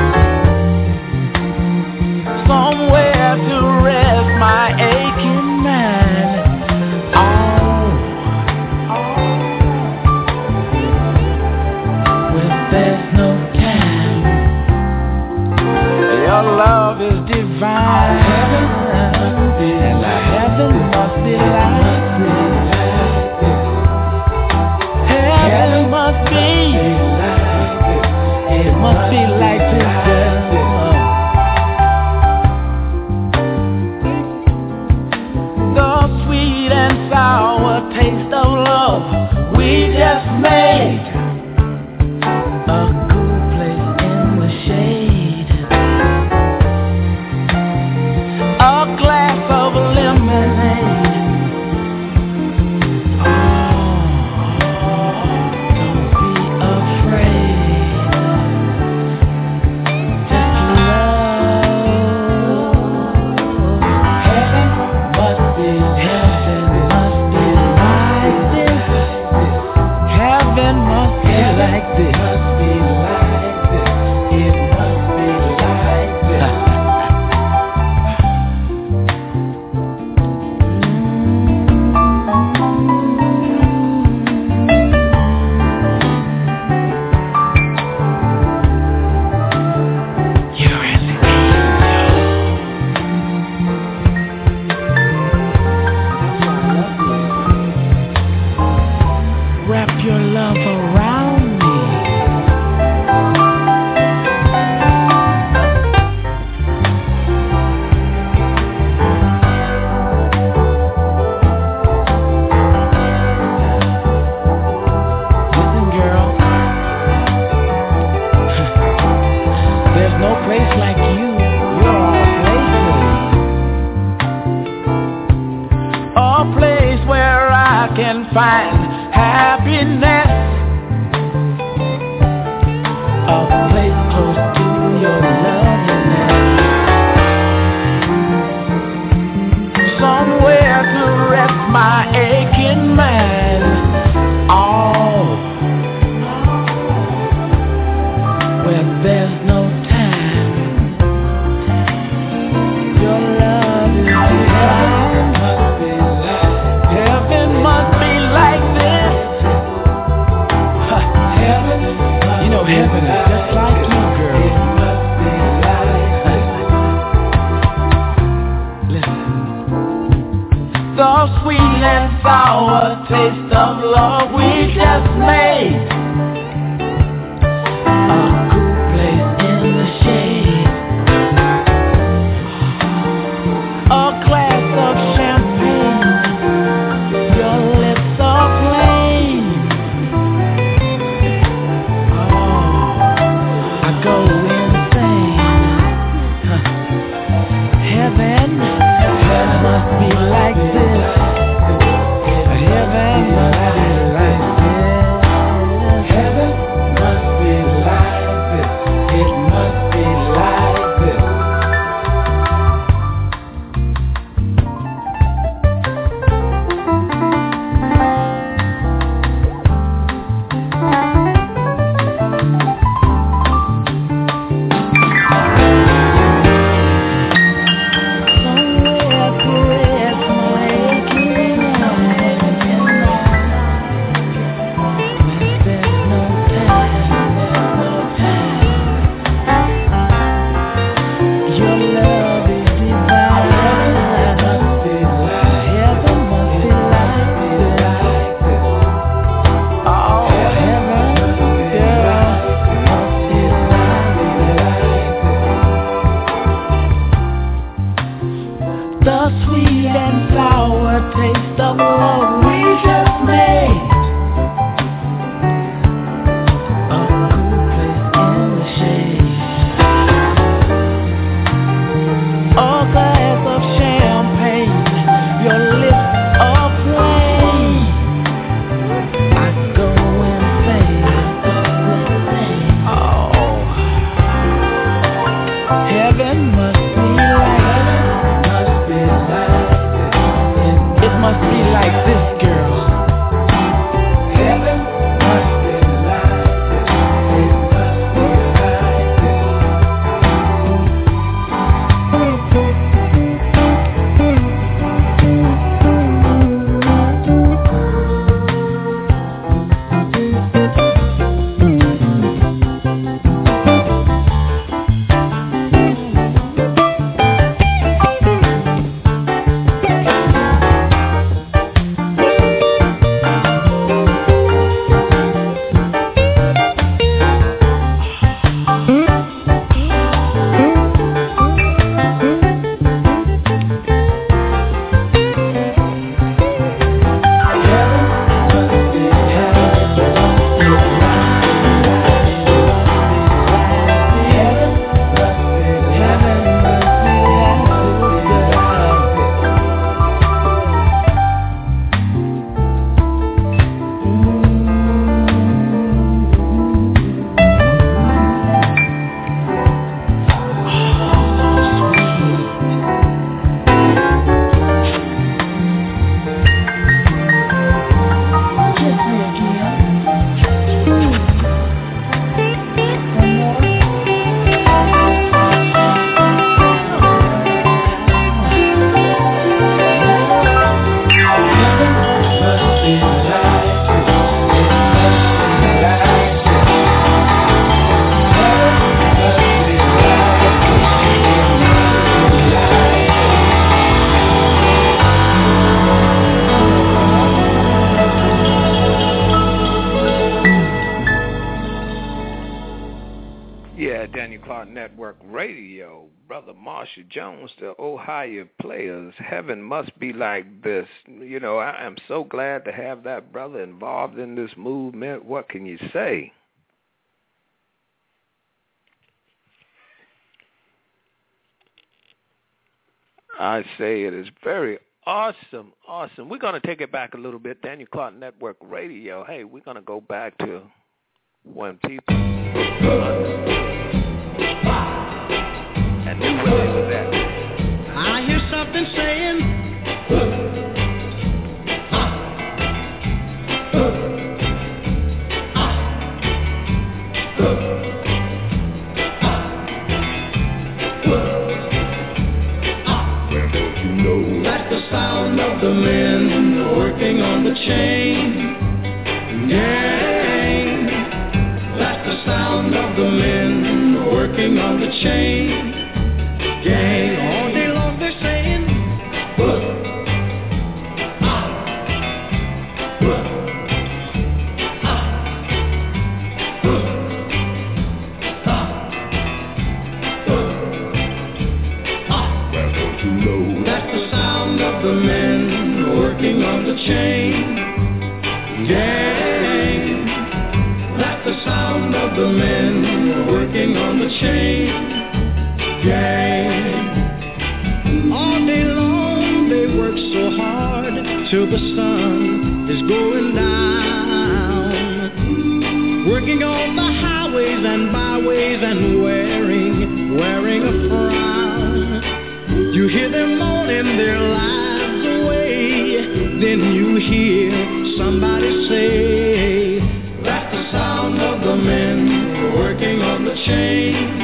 Somewhere to rest my aching mind. Oh, when there's no time, your love is divine. Heaven must be, and the heaven must be like this. Heaven must be, it must be like this, girl. Our taste of love we just made, a cool place in the shade, a glass of lemonade. Oh, don't be afraid, just love. Heaven must be heaven. Heaven must be like this. Must be like this. It must be like this. You're an angel. Wrap your love around me. Listen, girl. There's no place like you. You're a place, a place where I can find happiness. A place close to your loveliness. Somewhere to rest my aching mind. Oh, where there's no time. Your love is divine. Heaven must be like this. Heaven, you know heaven is just like you, girl. Listen. The sweet and sour taste of love we just made. A cool place in the shade. A glass of champagne. Your lips are plain. Oh, Clark Network Radio. Brother Marshall Jones, the Ohio Players. Heaven must be like this. You know, I am so glad to have that brother involved in this movement. What can you say? I say it is very awesome, awesome. We're going to take it back a little bit. Daniel Clark Network Radio. Hey, we're going to go back to when people and knew where they was at. I hear something saying, that's the sound of the men working on the chain gang. That's the sound of the men working on the chain gang. All day long they're saying, uh, uh, that's the sound of the men working on the chain gang. That's the sound of the men working on the chain gang. All day long they work so hard till the sun is going down, working on the highways and byways and wearing, wearing a frown. You hear them moaning their lives away, then you hear somebody say, that's the sound of the men working on the chain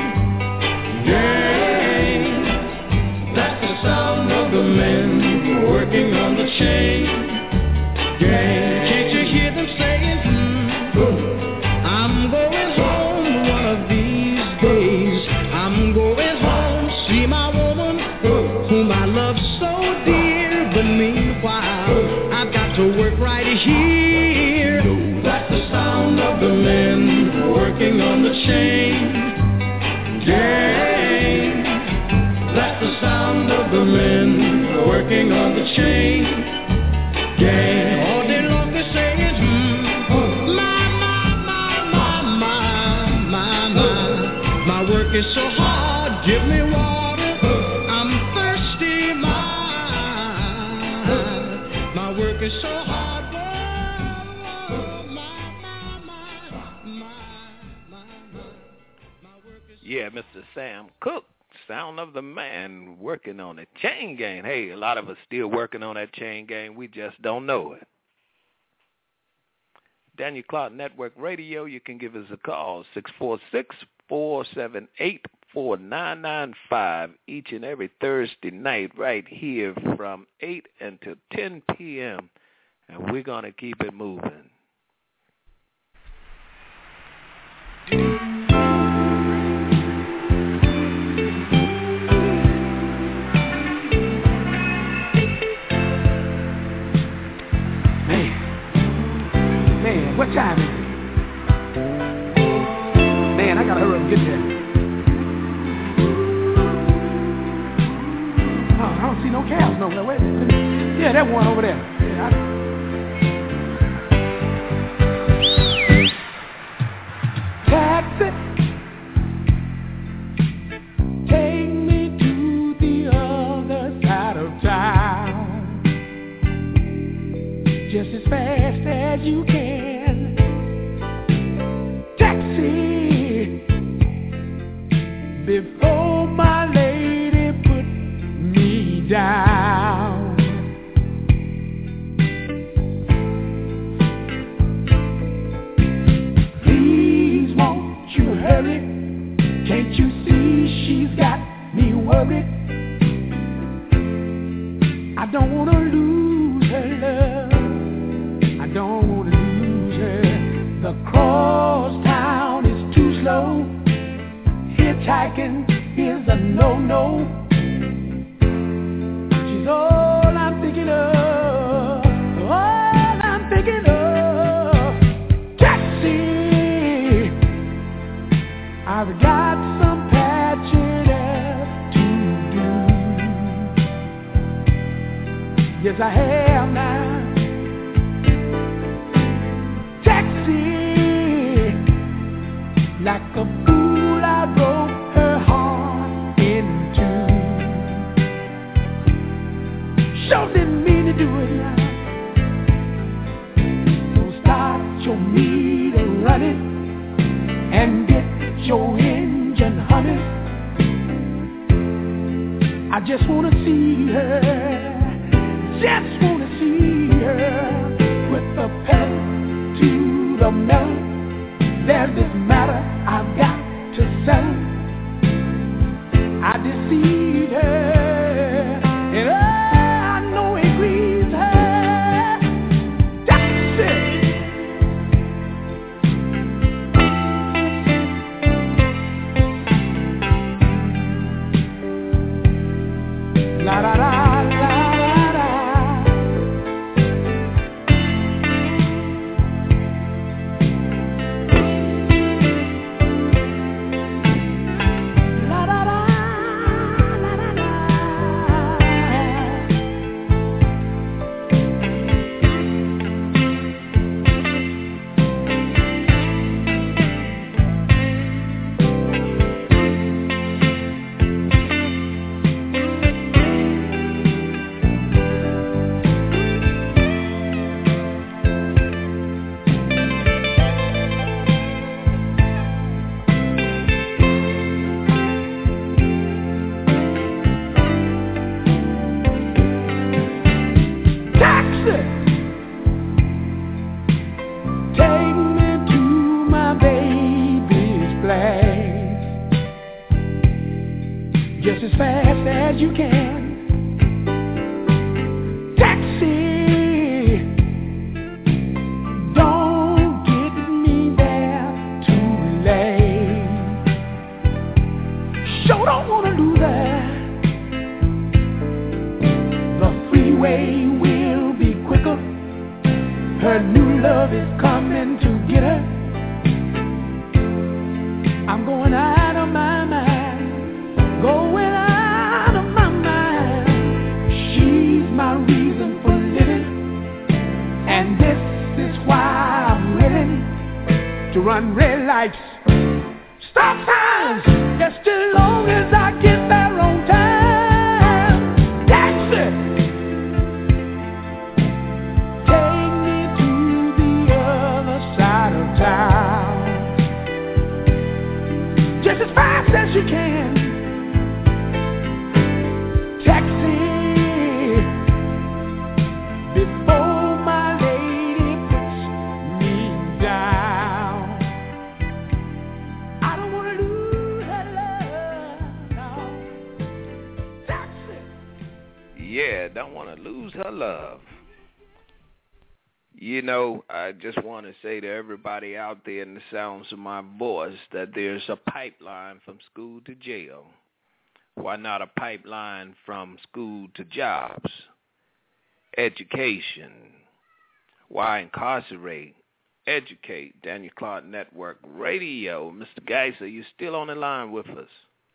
gang. That's the sound of the men working on the chain gang. Can't you hear them saying, hmm, I'm going home one of these days. I'm going home, see my woman whom I love so dear. But meanwhile, I've got to work right here. That's the sound of the men working on the chain gang. That's the sound of the men working on the chain gang. All day long they're saying, hmm, my, my, my, my, my, my, my, my work is so hard, give me water, I'm thirsty, my, my work is so hard. Yeah, Mister Sam Cooke, sound of the man working on the chain gang. Hey, a lot of us still working on that chain gang. We just don't know it. Daniel Clark Network Radio, you can give us a call, six four six, four seven eight, four nine nine five, each and every Thursday night right here from eight until ten p.m., and we're going to keep it moving. What time is it? Man, I gotta hurry up and get there. Oh, I don't see no cabs nowhere. Wait a minute. Yeah, that one over there. Yeah, I... Taxi, take me to the other side of town, just as fast as you can. Before my lady put me down, please won't you hurry? Can't you see she's got me worried? I don't want to lose her love, I don't want to lose her. The cross town is too slow, hitchhiking is a no-no. She's all I'm thinking of, all I'm thinking of. Taxi, I've got some passion. your meter running and get your engine humming. I just wanna see her, just wanna see her with the pedal to the metal. There's this matter I've got to settle. I deceived her, and I know it grieves her. That's it. La da da. Everybody out there in the sounds of my voice, that there's a pipeline from school to jail. Why not a pipeline from school to jobs? Education. Why incarcerate? Educate. Daniel Clark Network Radio. Mister Geiser, you still on the line with us?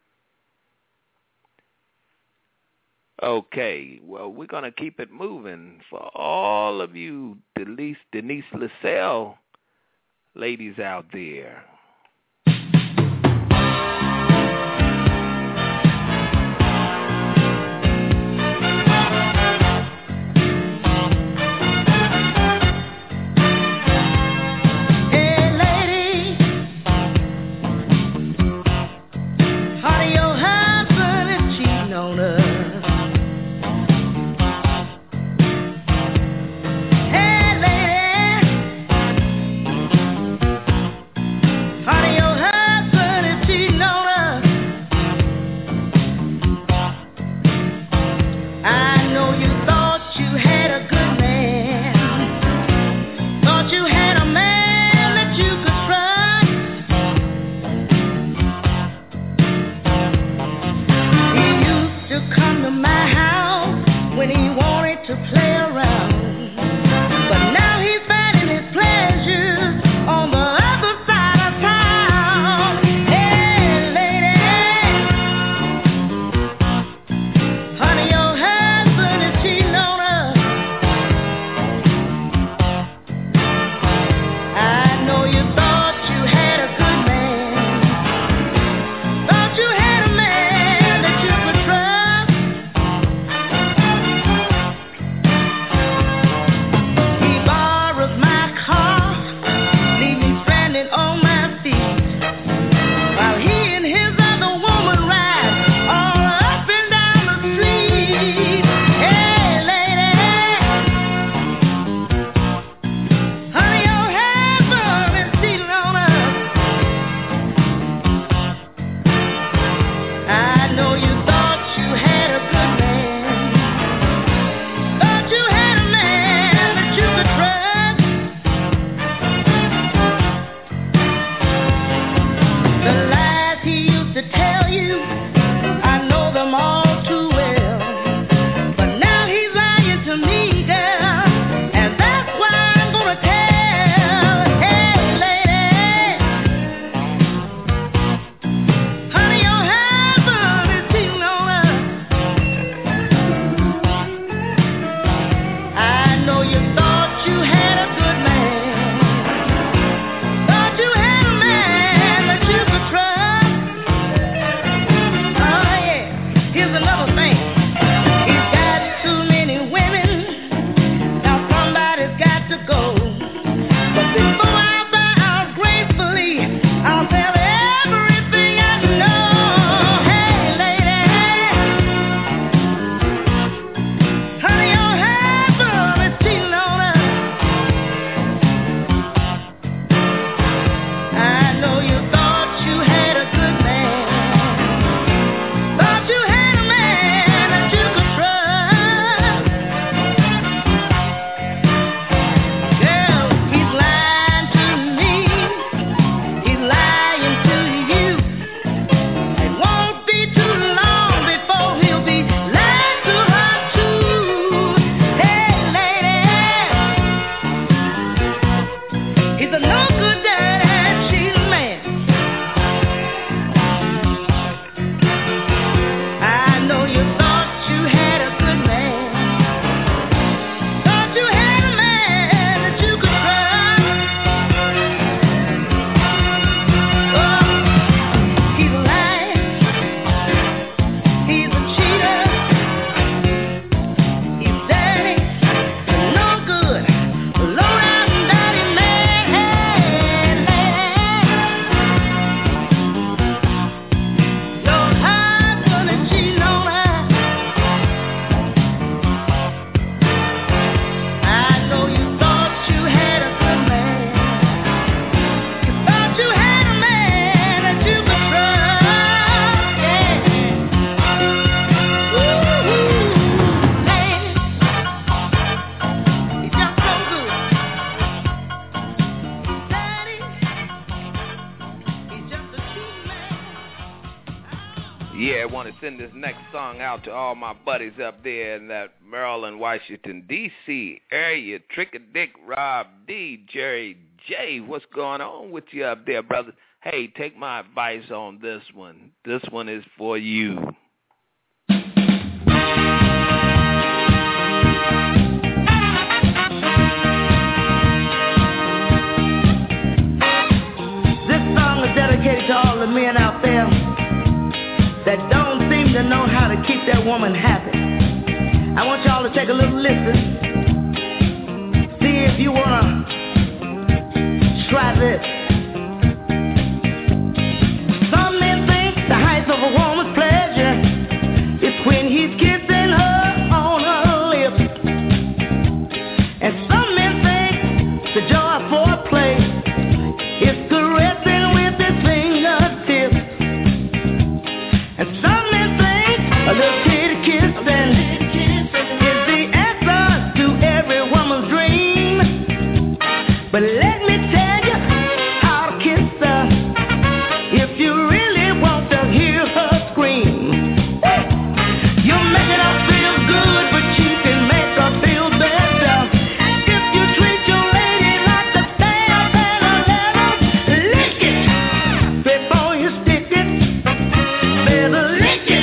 Okay, well, we're going to keep it moving. For all of you Denise, Denise LaSalle ladies out there. Yeah, I want to send this next song out to all my buddies up there in that Maryland, Washington, D C area. Tricky Dick, Rob D, Jerry J. What's going on with you up there, brother? Hey, take my advice on this one. This one is for you. Dedicated to all the men out there that don't seem to know how to keep their woman happy. I want y'all to take a little listen. See if you wanna try this. Some men think the height of a woman's pleasure is when he's kissing her on her lips. And some men think the joy of foreplay is caressing a little kitty kissing is the answer to every woman's dream. But let me tell you how to kiss her if you really want to hear her scream. You're making her feel good, but you can make her feel better if you treat your lady like a stamp and a letter. Lick it before you stick it. Better lick it.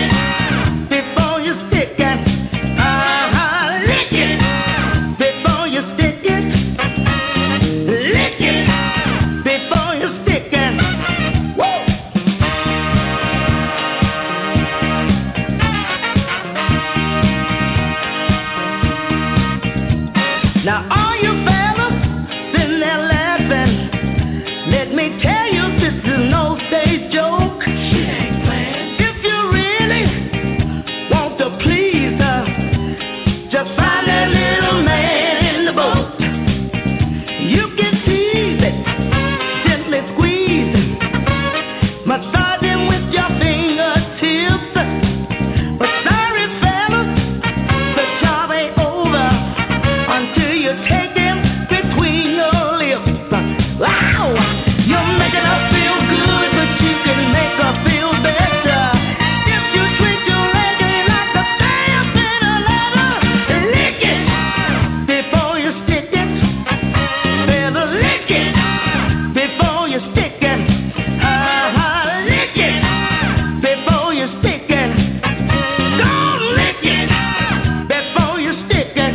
Now all you fellas sitting there laughing, let me tell you this is no stage joke. She ain't playing. If you really want to please her, just find that little man in the boat. You can tease it, gently squeeze it, massage him with your fingertips. But sorry fellas, the job ain't over until you take him between your lips. Wow! You're making her feel good, but you can make her feel better if you treat your lady like a stamp in a letter. Lick it before you stick it. Better lick it before you stick it. Uh-huh. Lick it before you stick it. Go lick it before you stick it.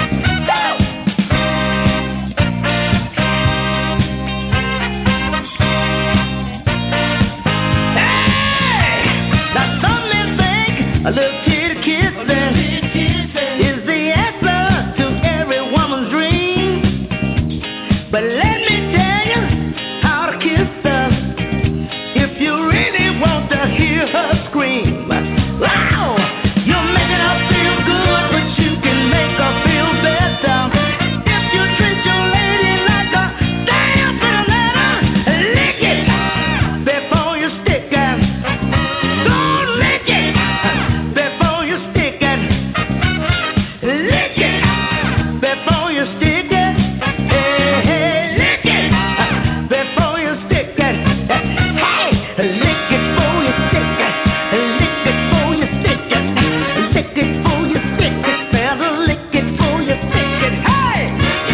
A little kitty kissing is the answer to every woman's dream. But let me tell you how to kiss her if you really want to hear her scream. Wow! You're making her feel good, but you can make her feel better if you treat your lady like a stamp in a letter. Lick it before you stick it. Go lick it before you stick it. Lick it before you stick it. Hey, hey, lick it before you stick it. Hey, lick it before you stick it. Lick it before you stick it. Lick it before you stick it. Better lick it before you stick it. Hey!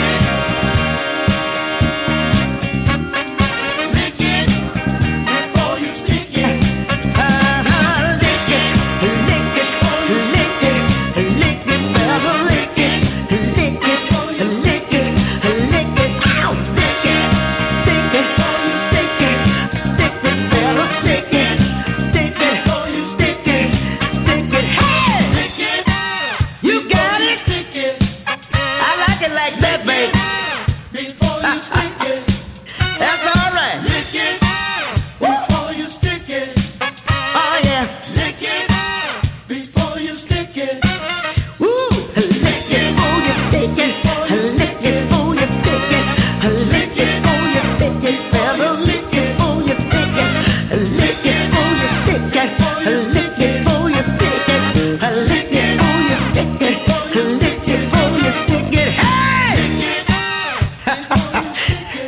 Lick it before you stick it. Uh-huh, lick it. Lick it, lick it, lick it, better lick it, lick it, lick it, lick it, ow, stick it, stick it, stick it, stick it, better stick it, stick it, stick it, stick it, hey, you got it, I like it like that, baby. Before you stick it, that's all right. Lick it before you stick it. Oh yeah. Lick it before you stick it. Woo! Lick it before you stick it. Lick it before you stick it. Lick it before you stick it. Better lick it before you stick it. Lick it before you stick it. Lick it before you stick it. Lick it before you stick it. Lick it before you stick it. Hey!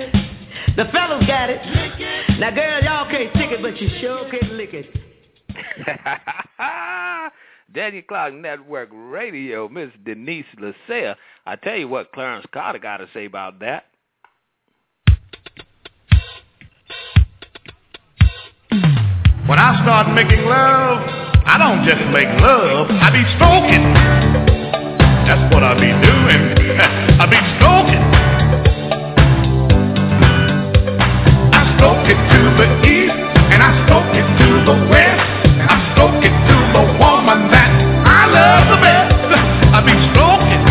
The fellas got it. Now, girl, y'all can't stick it, but you sure can lick it. Daniel Clark Network Radio, Miss Denise Lascelles. I tell you what Clarence Carter got to say about that. When I start making love, I don't just make love, I be stroking. That's what I be doing. I be stroking. I stroke it to the east, and I stroke it to the west. I stroke it to the woman that I love the best. I be stroking.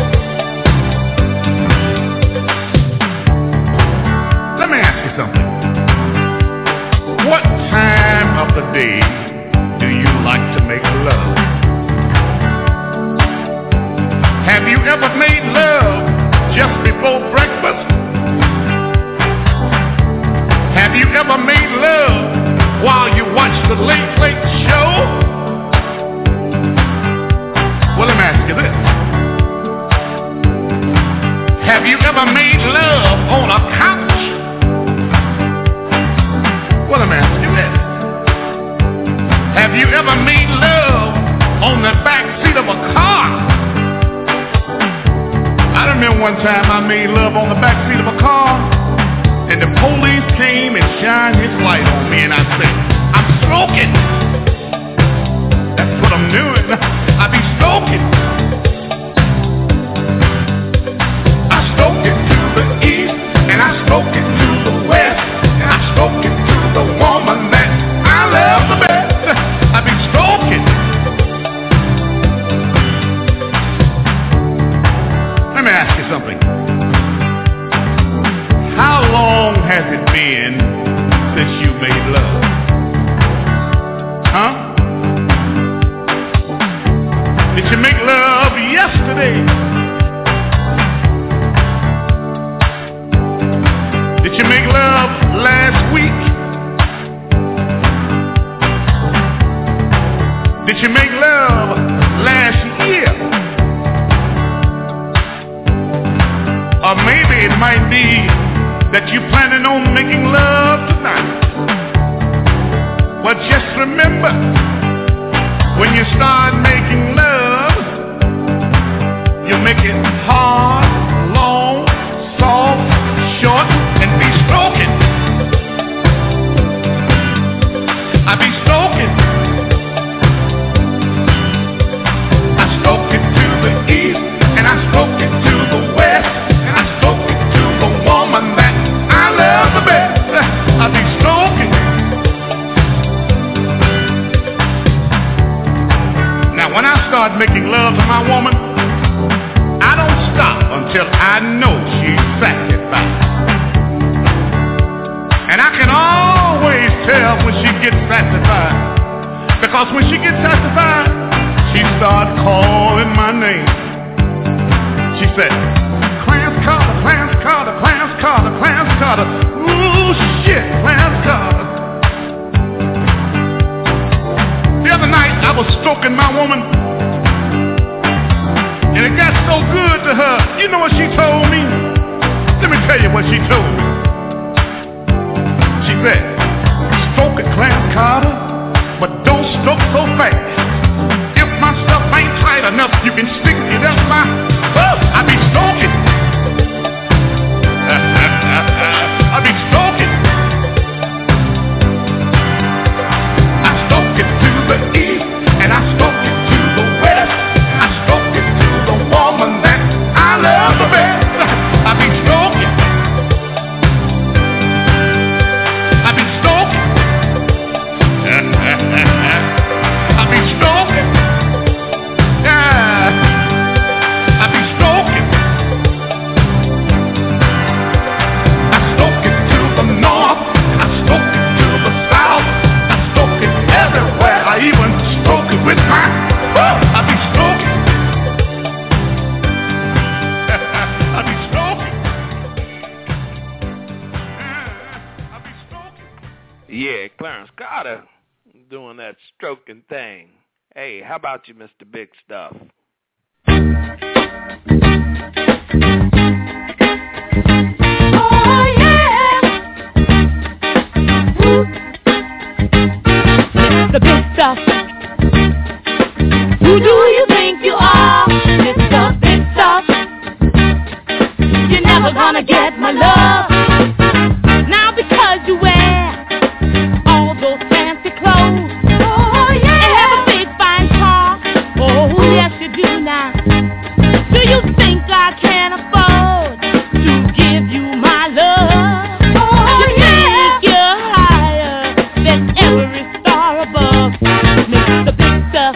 Let me ask you something. What time of the day do you like to make love? Have you ever made love just before breakfast? Have you ever made love while you watch the Late Late Show? Well, let me ask you this. Have you ever made love on a couch? Well, let me ask you this. Have you ever made love on the back seat of a car? I remember one time I made love on the back seat of a car, and the police came and shined his light on me, and I said, I'm stroking. That's what I'm doing. I be stroking. I stroke it to the east, and I stroke it to the west, and I stroke it to the woman that I love the best. I be stroking. Let me ask you something. How long has it been since you made love? Huh? Did you make love yesterday? Did you make love last week? Did you make love last year? Or maybe it might be that you're planning on making love tonight. But just remember, when you start making love, you make it hard, long, soft, short, and be stroking. I be stroking. I stroke it to the east, and I stroke it to the west, and I stroke it to the woman that I love the best. I be stroking. Now when I start making love to my woman, I don't stop until I know she's satisfied. And I can always tell when she gets satisfied, because when she gets satisfied, she starts calling my name. She said, Clarence Carter, Clarence Carter, Clarence Carter, Clarence Carter. Ooh, shit, Clarence Carter. The other night, I was stroking my woman, and it got so good to her. You know what she told me? Let me tell you what she told me. She said, stroke it, Clarence Carter, but don't stroke so fast. If my stuff ain't tight enough, you can stick it up my, oh, I be stroking. I be stroking. I stroke it to the east, and I stroke it to the west. I stroke it to the woman that I love the best. I be stroking. I be stroking. I be stroking. Yeah. I be stroking. I stroke it to the north. I stroke it to the south. I stroke it everywhere. I even stroke it with my, oh, I be stroking. I be stroking. I be stroking. Yeah, Clarence Carter doing that stroking thing. Hey, how about you, Mister Big Stuff? Oh, yeah. Woo. It's the big stuff. gonna get my love. Now because you wear all those fancy clothes, oh yeah, and have a big fine car, oh yes you do now. Do you think I can afford to give you my love? Oh you yeah, think you're higher than every star above, Mister Big Stuff?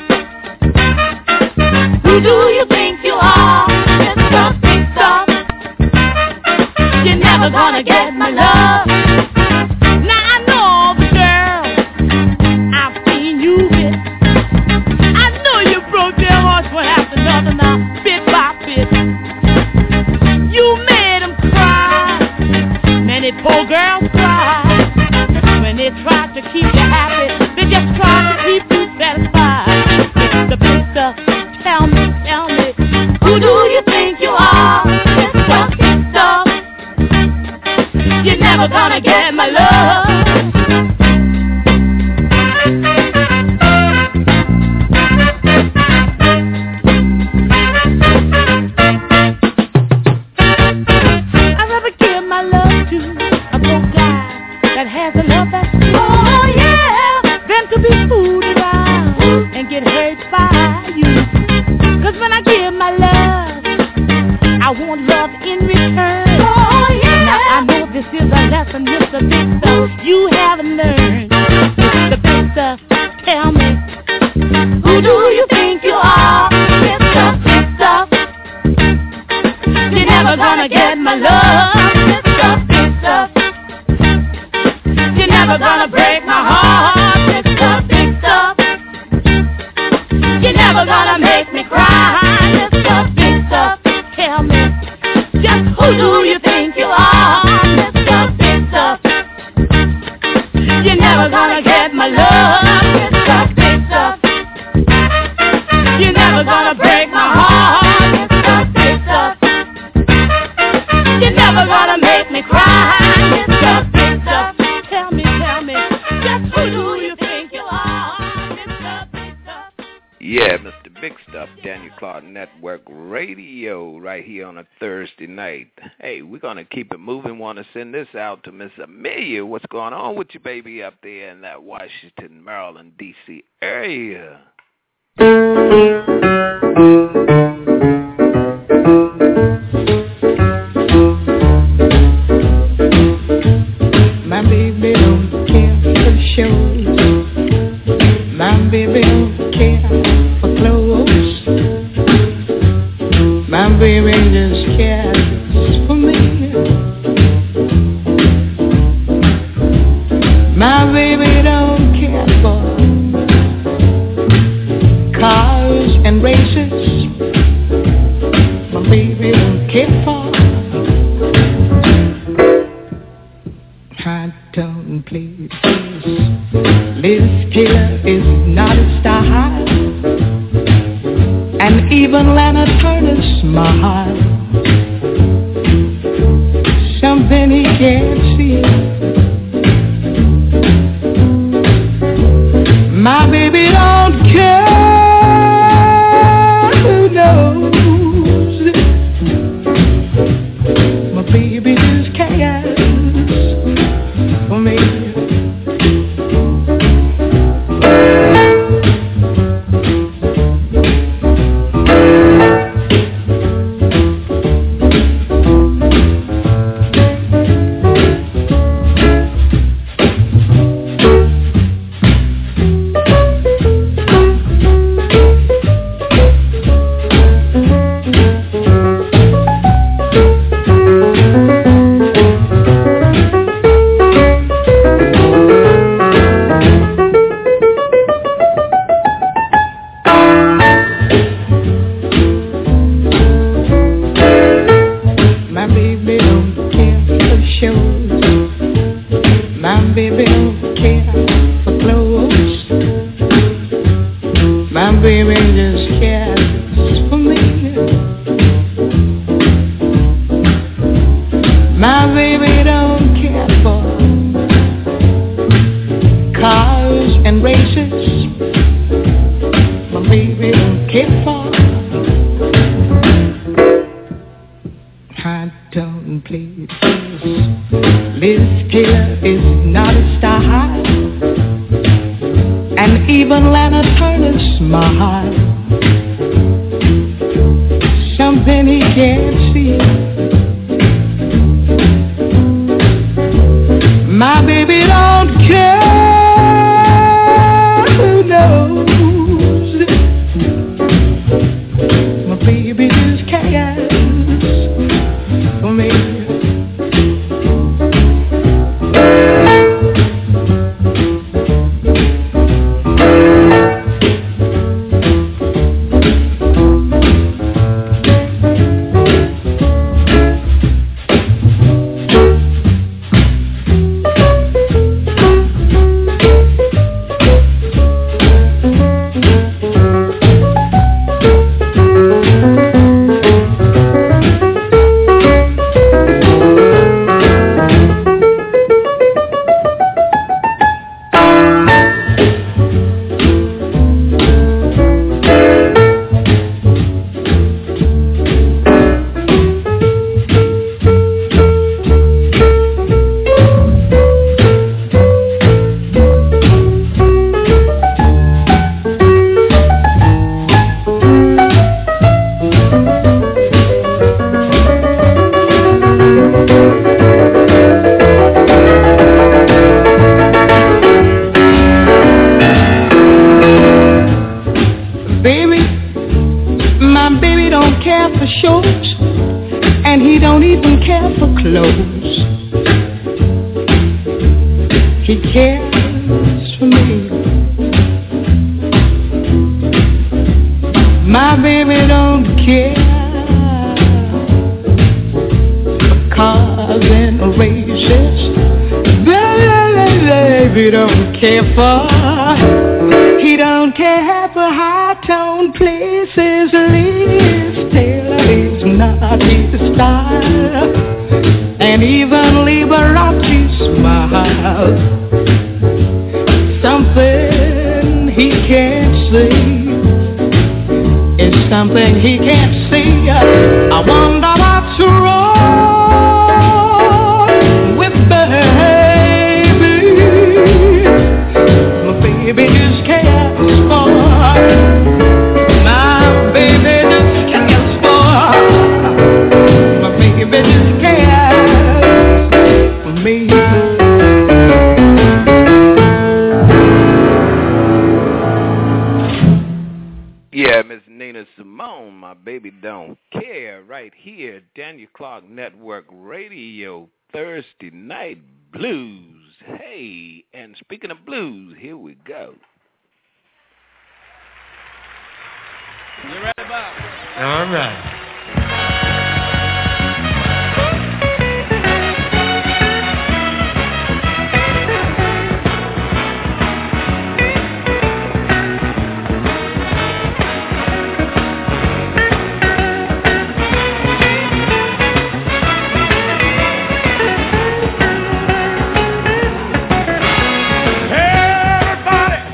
Who do you think you are, Mister Big Stuff? You're never gonna get my love. Now I know all the girls I've seen you with. I know you broke their hearts one after another now, bit by bit. You made them cry. Many poor girls cry. When they try to keep you happy, they just try to keep you satisfied. Mister Big Stuff, tell me, tell me, who do you think you are, Mister Big Stuff? You're never gonna get my love. I'd rather give my love to a broke guy that has a love that's true, oh yeah, than to be fooled around and get hurt by you. Cause when I give my love, I want love in return. Oh yeah. Now I know this is a lesson, Mister Big Stuff, you haven't learned. Mister Big Stuff, tell me, who do you think you are, Mister Big Stuff? You're never gonna get my love, Mister Big Stuff. You're never gonna break my heart, Mister Big Stuff. You're never gonna make me cry, Mister Big Stuff. Tell me, just who do you think you are, Mister Big Stuff? You're never gonna get my love, Mister Big Stuff. You're never gonna break my heart, Mister Big Stuff. You're never gonna make me cry, Mister Big Stuff. Tell me, tell me, just who do you think you are, Mister Big Stuff? Yeah, Mister Big Stuff, Daniel Clark Network Radio, right here on a Thursday night. Hey, we're going to keep it moving. Want to send this out to Miss Amelia. What's going on with you, baby, up there in that Washington, Maryland, D C area? My baby don't care for shows. My baby don't care for clothes. My baby just cares for me. My baby don't care for cars and races. My baby don't care for high tone places. Liz Taylor is not a star high, and even Lana Turner smile. Something he can't see. My baby don't care who knows. My baby just cares for me. I don't play Liz Taylor is not a star, and even Lana Turner smile. Something he can't see. My baby don't care who knows. My baby just cares for me.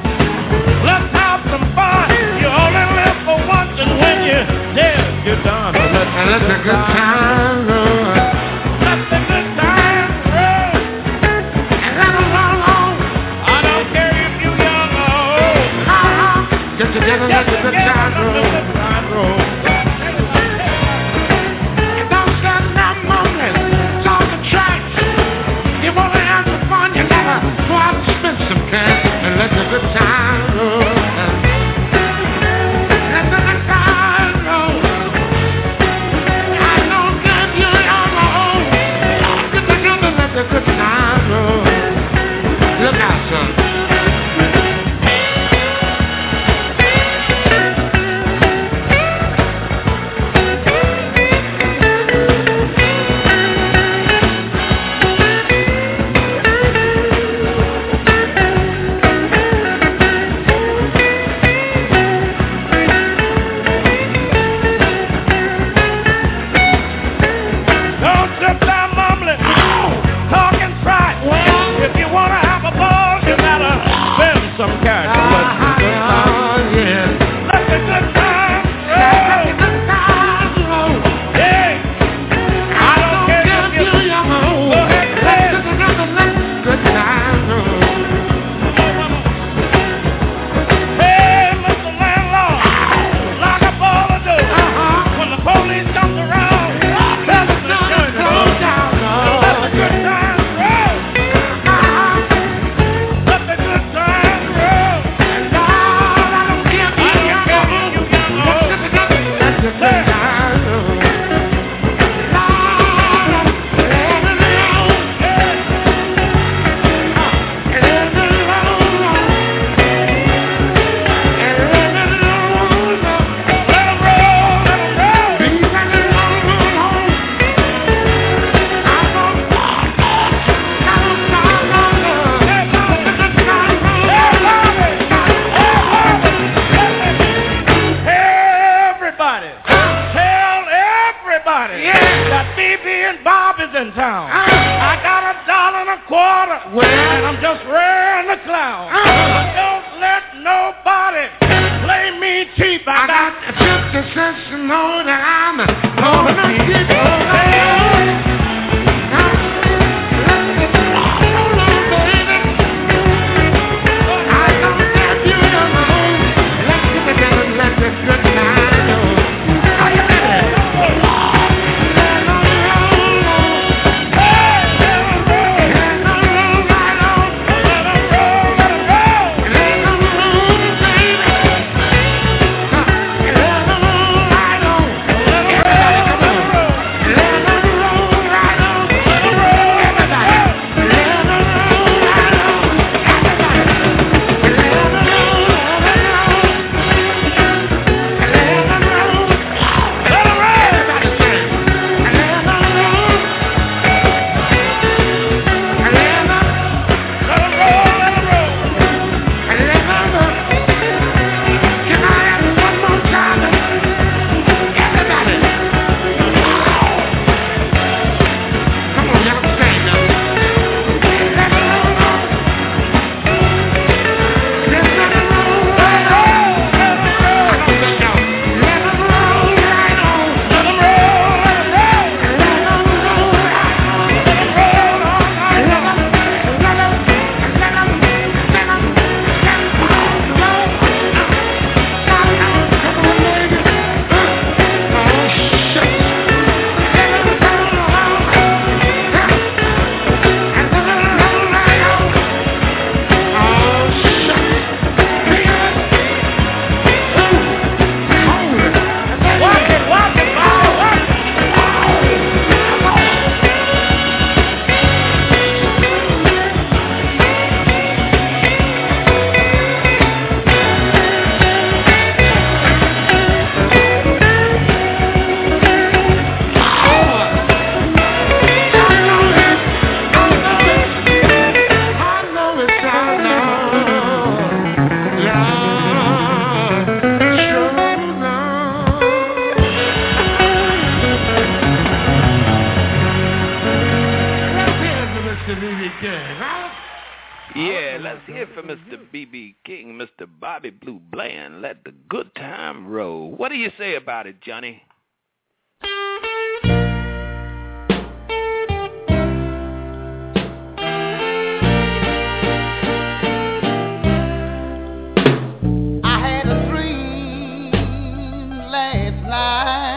You're done. down. I got a dollar and a quarter, and I'm just rearing the clown. Don't let nobody play me cheap. I got fifty cents to know that I'm gonna keep on. Yeah, let's hear from Mister B B King, Mister Bobby Blue Bland. Let the good time roll. What do you say about it, Johnny? I had a dream last night.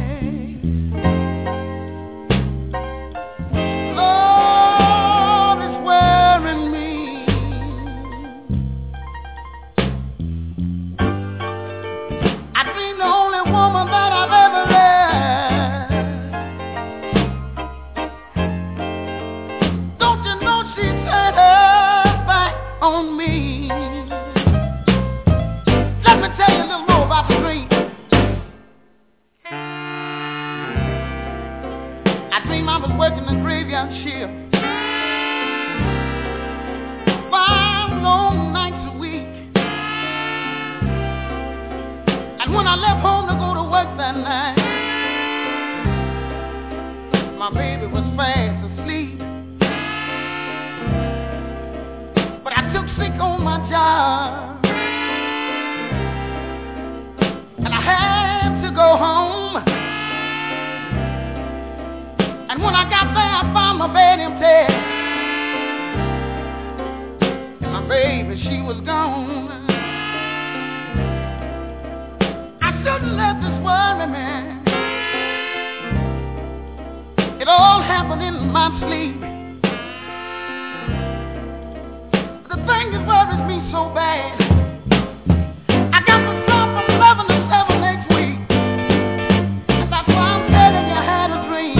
Working the graveyard shift five long nights a week, and when I left home to go to work that night, my baby was fast asleep. But I took sick on my job, and I had to go home. And when I got there, I found my bed empty, and my baby, she was gone. I shouldn't let this worry me. It all happened in my sleep. The thing that worries me so bad, I got to stop from eleven to seven next week, and that's why I'm telling you I had a dream.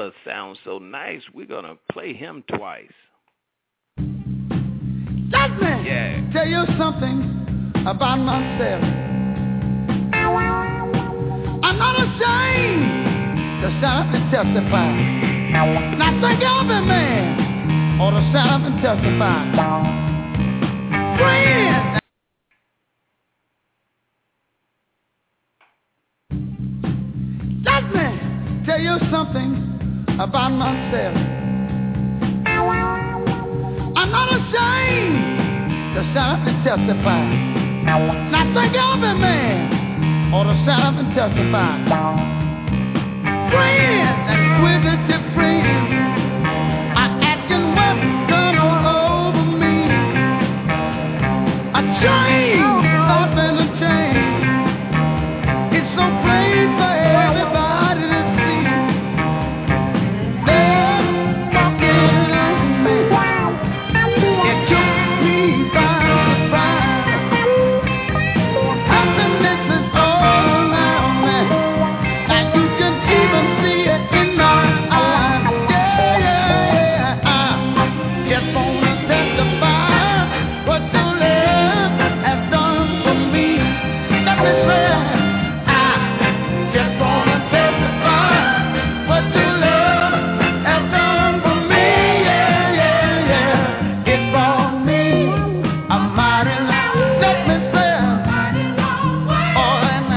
fella sounds so nice, we're going to play him twice. Let me yeah. tell you something about myself. I'm not ashamed to stand up and testify. And I think every man ought to stand up and testify. Friends. Let me tell you something about myself. I'm not ashamed to stand up and testify. And I think every man ought to stand up and testify. Friends and inquisitive friends are asking what's come over me. A change, something to change. It's so plain for everybody to see. There's something in me. It took me by surprise. Happiness is all around me, and you can even see it in my eyes. Yeah, yeah, yeah. I just wanna testify what your love has done for me. Let me say, I just wanna testify what your love has done for me. Yeah, yeah, yeah. It brought me a mighty long, let me say, oh, and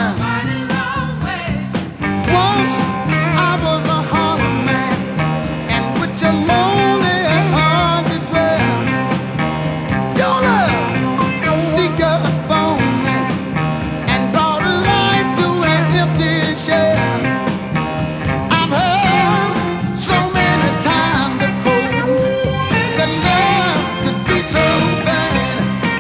once I was a hungry man, and with your lonely heart to dwell, your love sneaked up on me and brought life to an empty shell. I've heard so many times before that love could be so bad.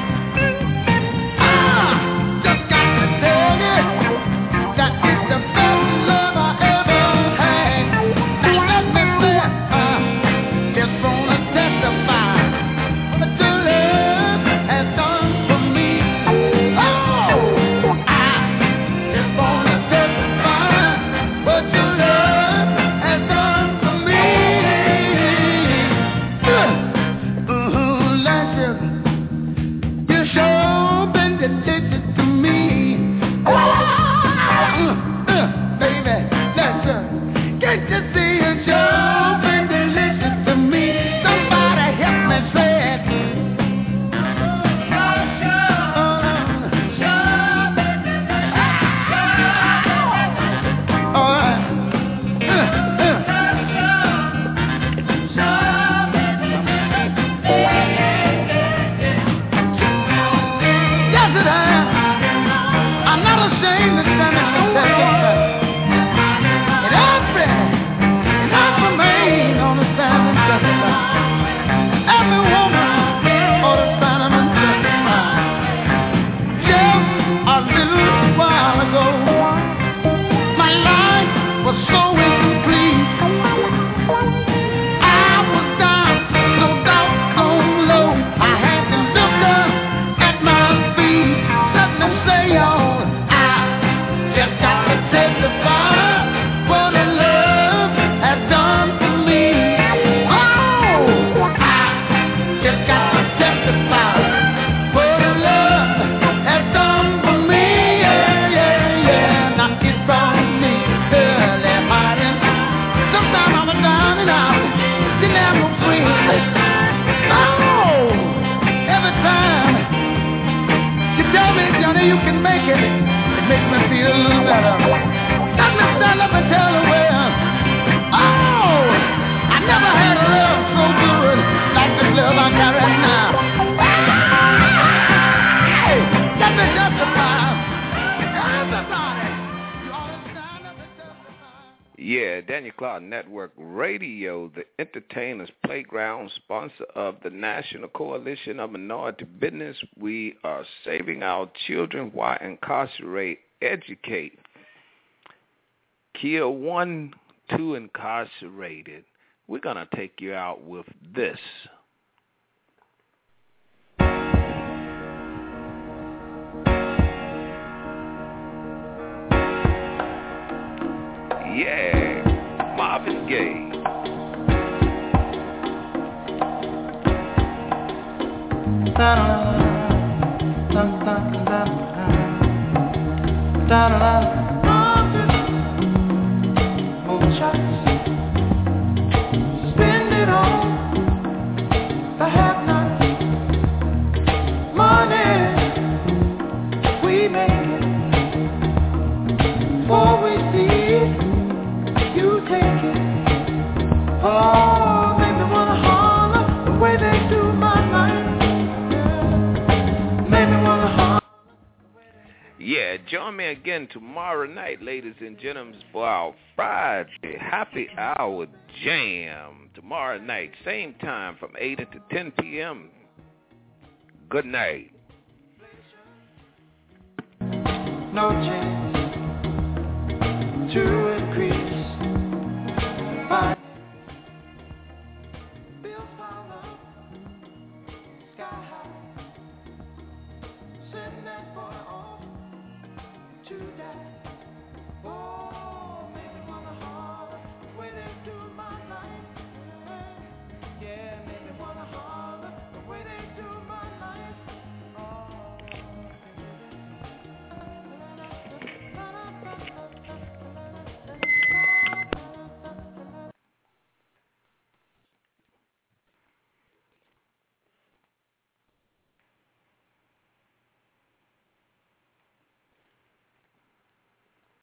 I just got to tell you that it's the best love I ever had. Now let me say, uh, just wanna testify what your love has done for me. Oh, I just wanna testify what your love has done for me. Ooh, Lashes, you sure been addicted to me. Uh, uh, baby, Lashes, can't you see you sure been delicious to me? Somebody help me say it. All right. Uh, uh. Yes, it has. I'm not ashamed to stand up and testify. And every, and every man ought to stand and testify. Every woman ought to stand up and testify. Just a little while ago, my life was so incomplete. I was down, so doggone low. I had to look up at my feet. Let me say, y'all, I just got to testify what a love has done for me. Oh, I just got to testify what a love has done for me. Yeah, yeah, yeah. Now it brought me early morning. Sometimes I was down and out, didn't have no friends. Oh, every time you tell me, Johnny, you can make it, it makes me feel a little better. Let me stand up and tell the world, oh, I never had a love so good like this love I got right now. Hey, let me testify. Everybody, you ought to stand up and testify. Yeah, Daniel Clark Network Radio, the Entertainers Playground, sponsor of the National Coalition of Minority Business. We are saving our children while incarcerate, educate. Kill one, two incarcerated. We're going to take you out with this. Yeah, Marvin Gaye. Spend it on the have-nots. Money, we make it. Before we see it, you take it. Oh, make me wanna holler the way they do my life. Make me wanna holler. Yeah, join me again tomorrow night, ladies and gentlemen, for our Friday Happy Hour Jam. Tomorrow night, same time from eight to ten p.m. Good night. No chance to it.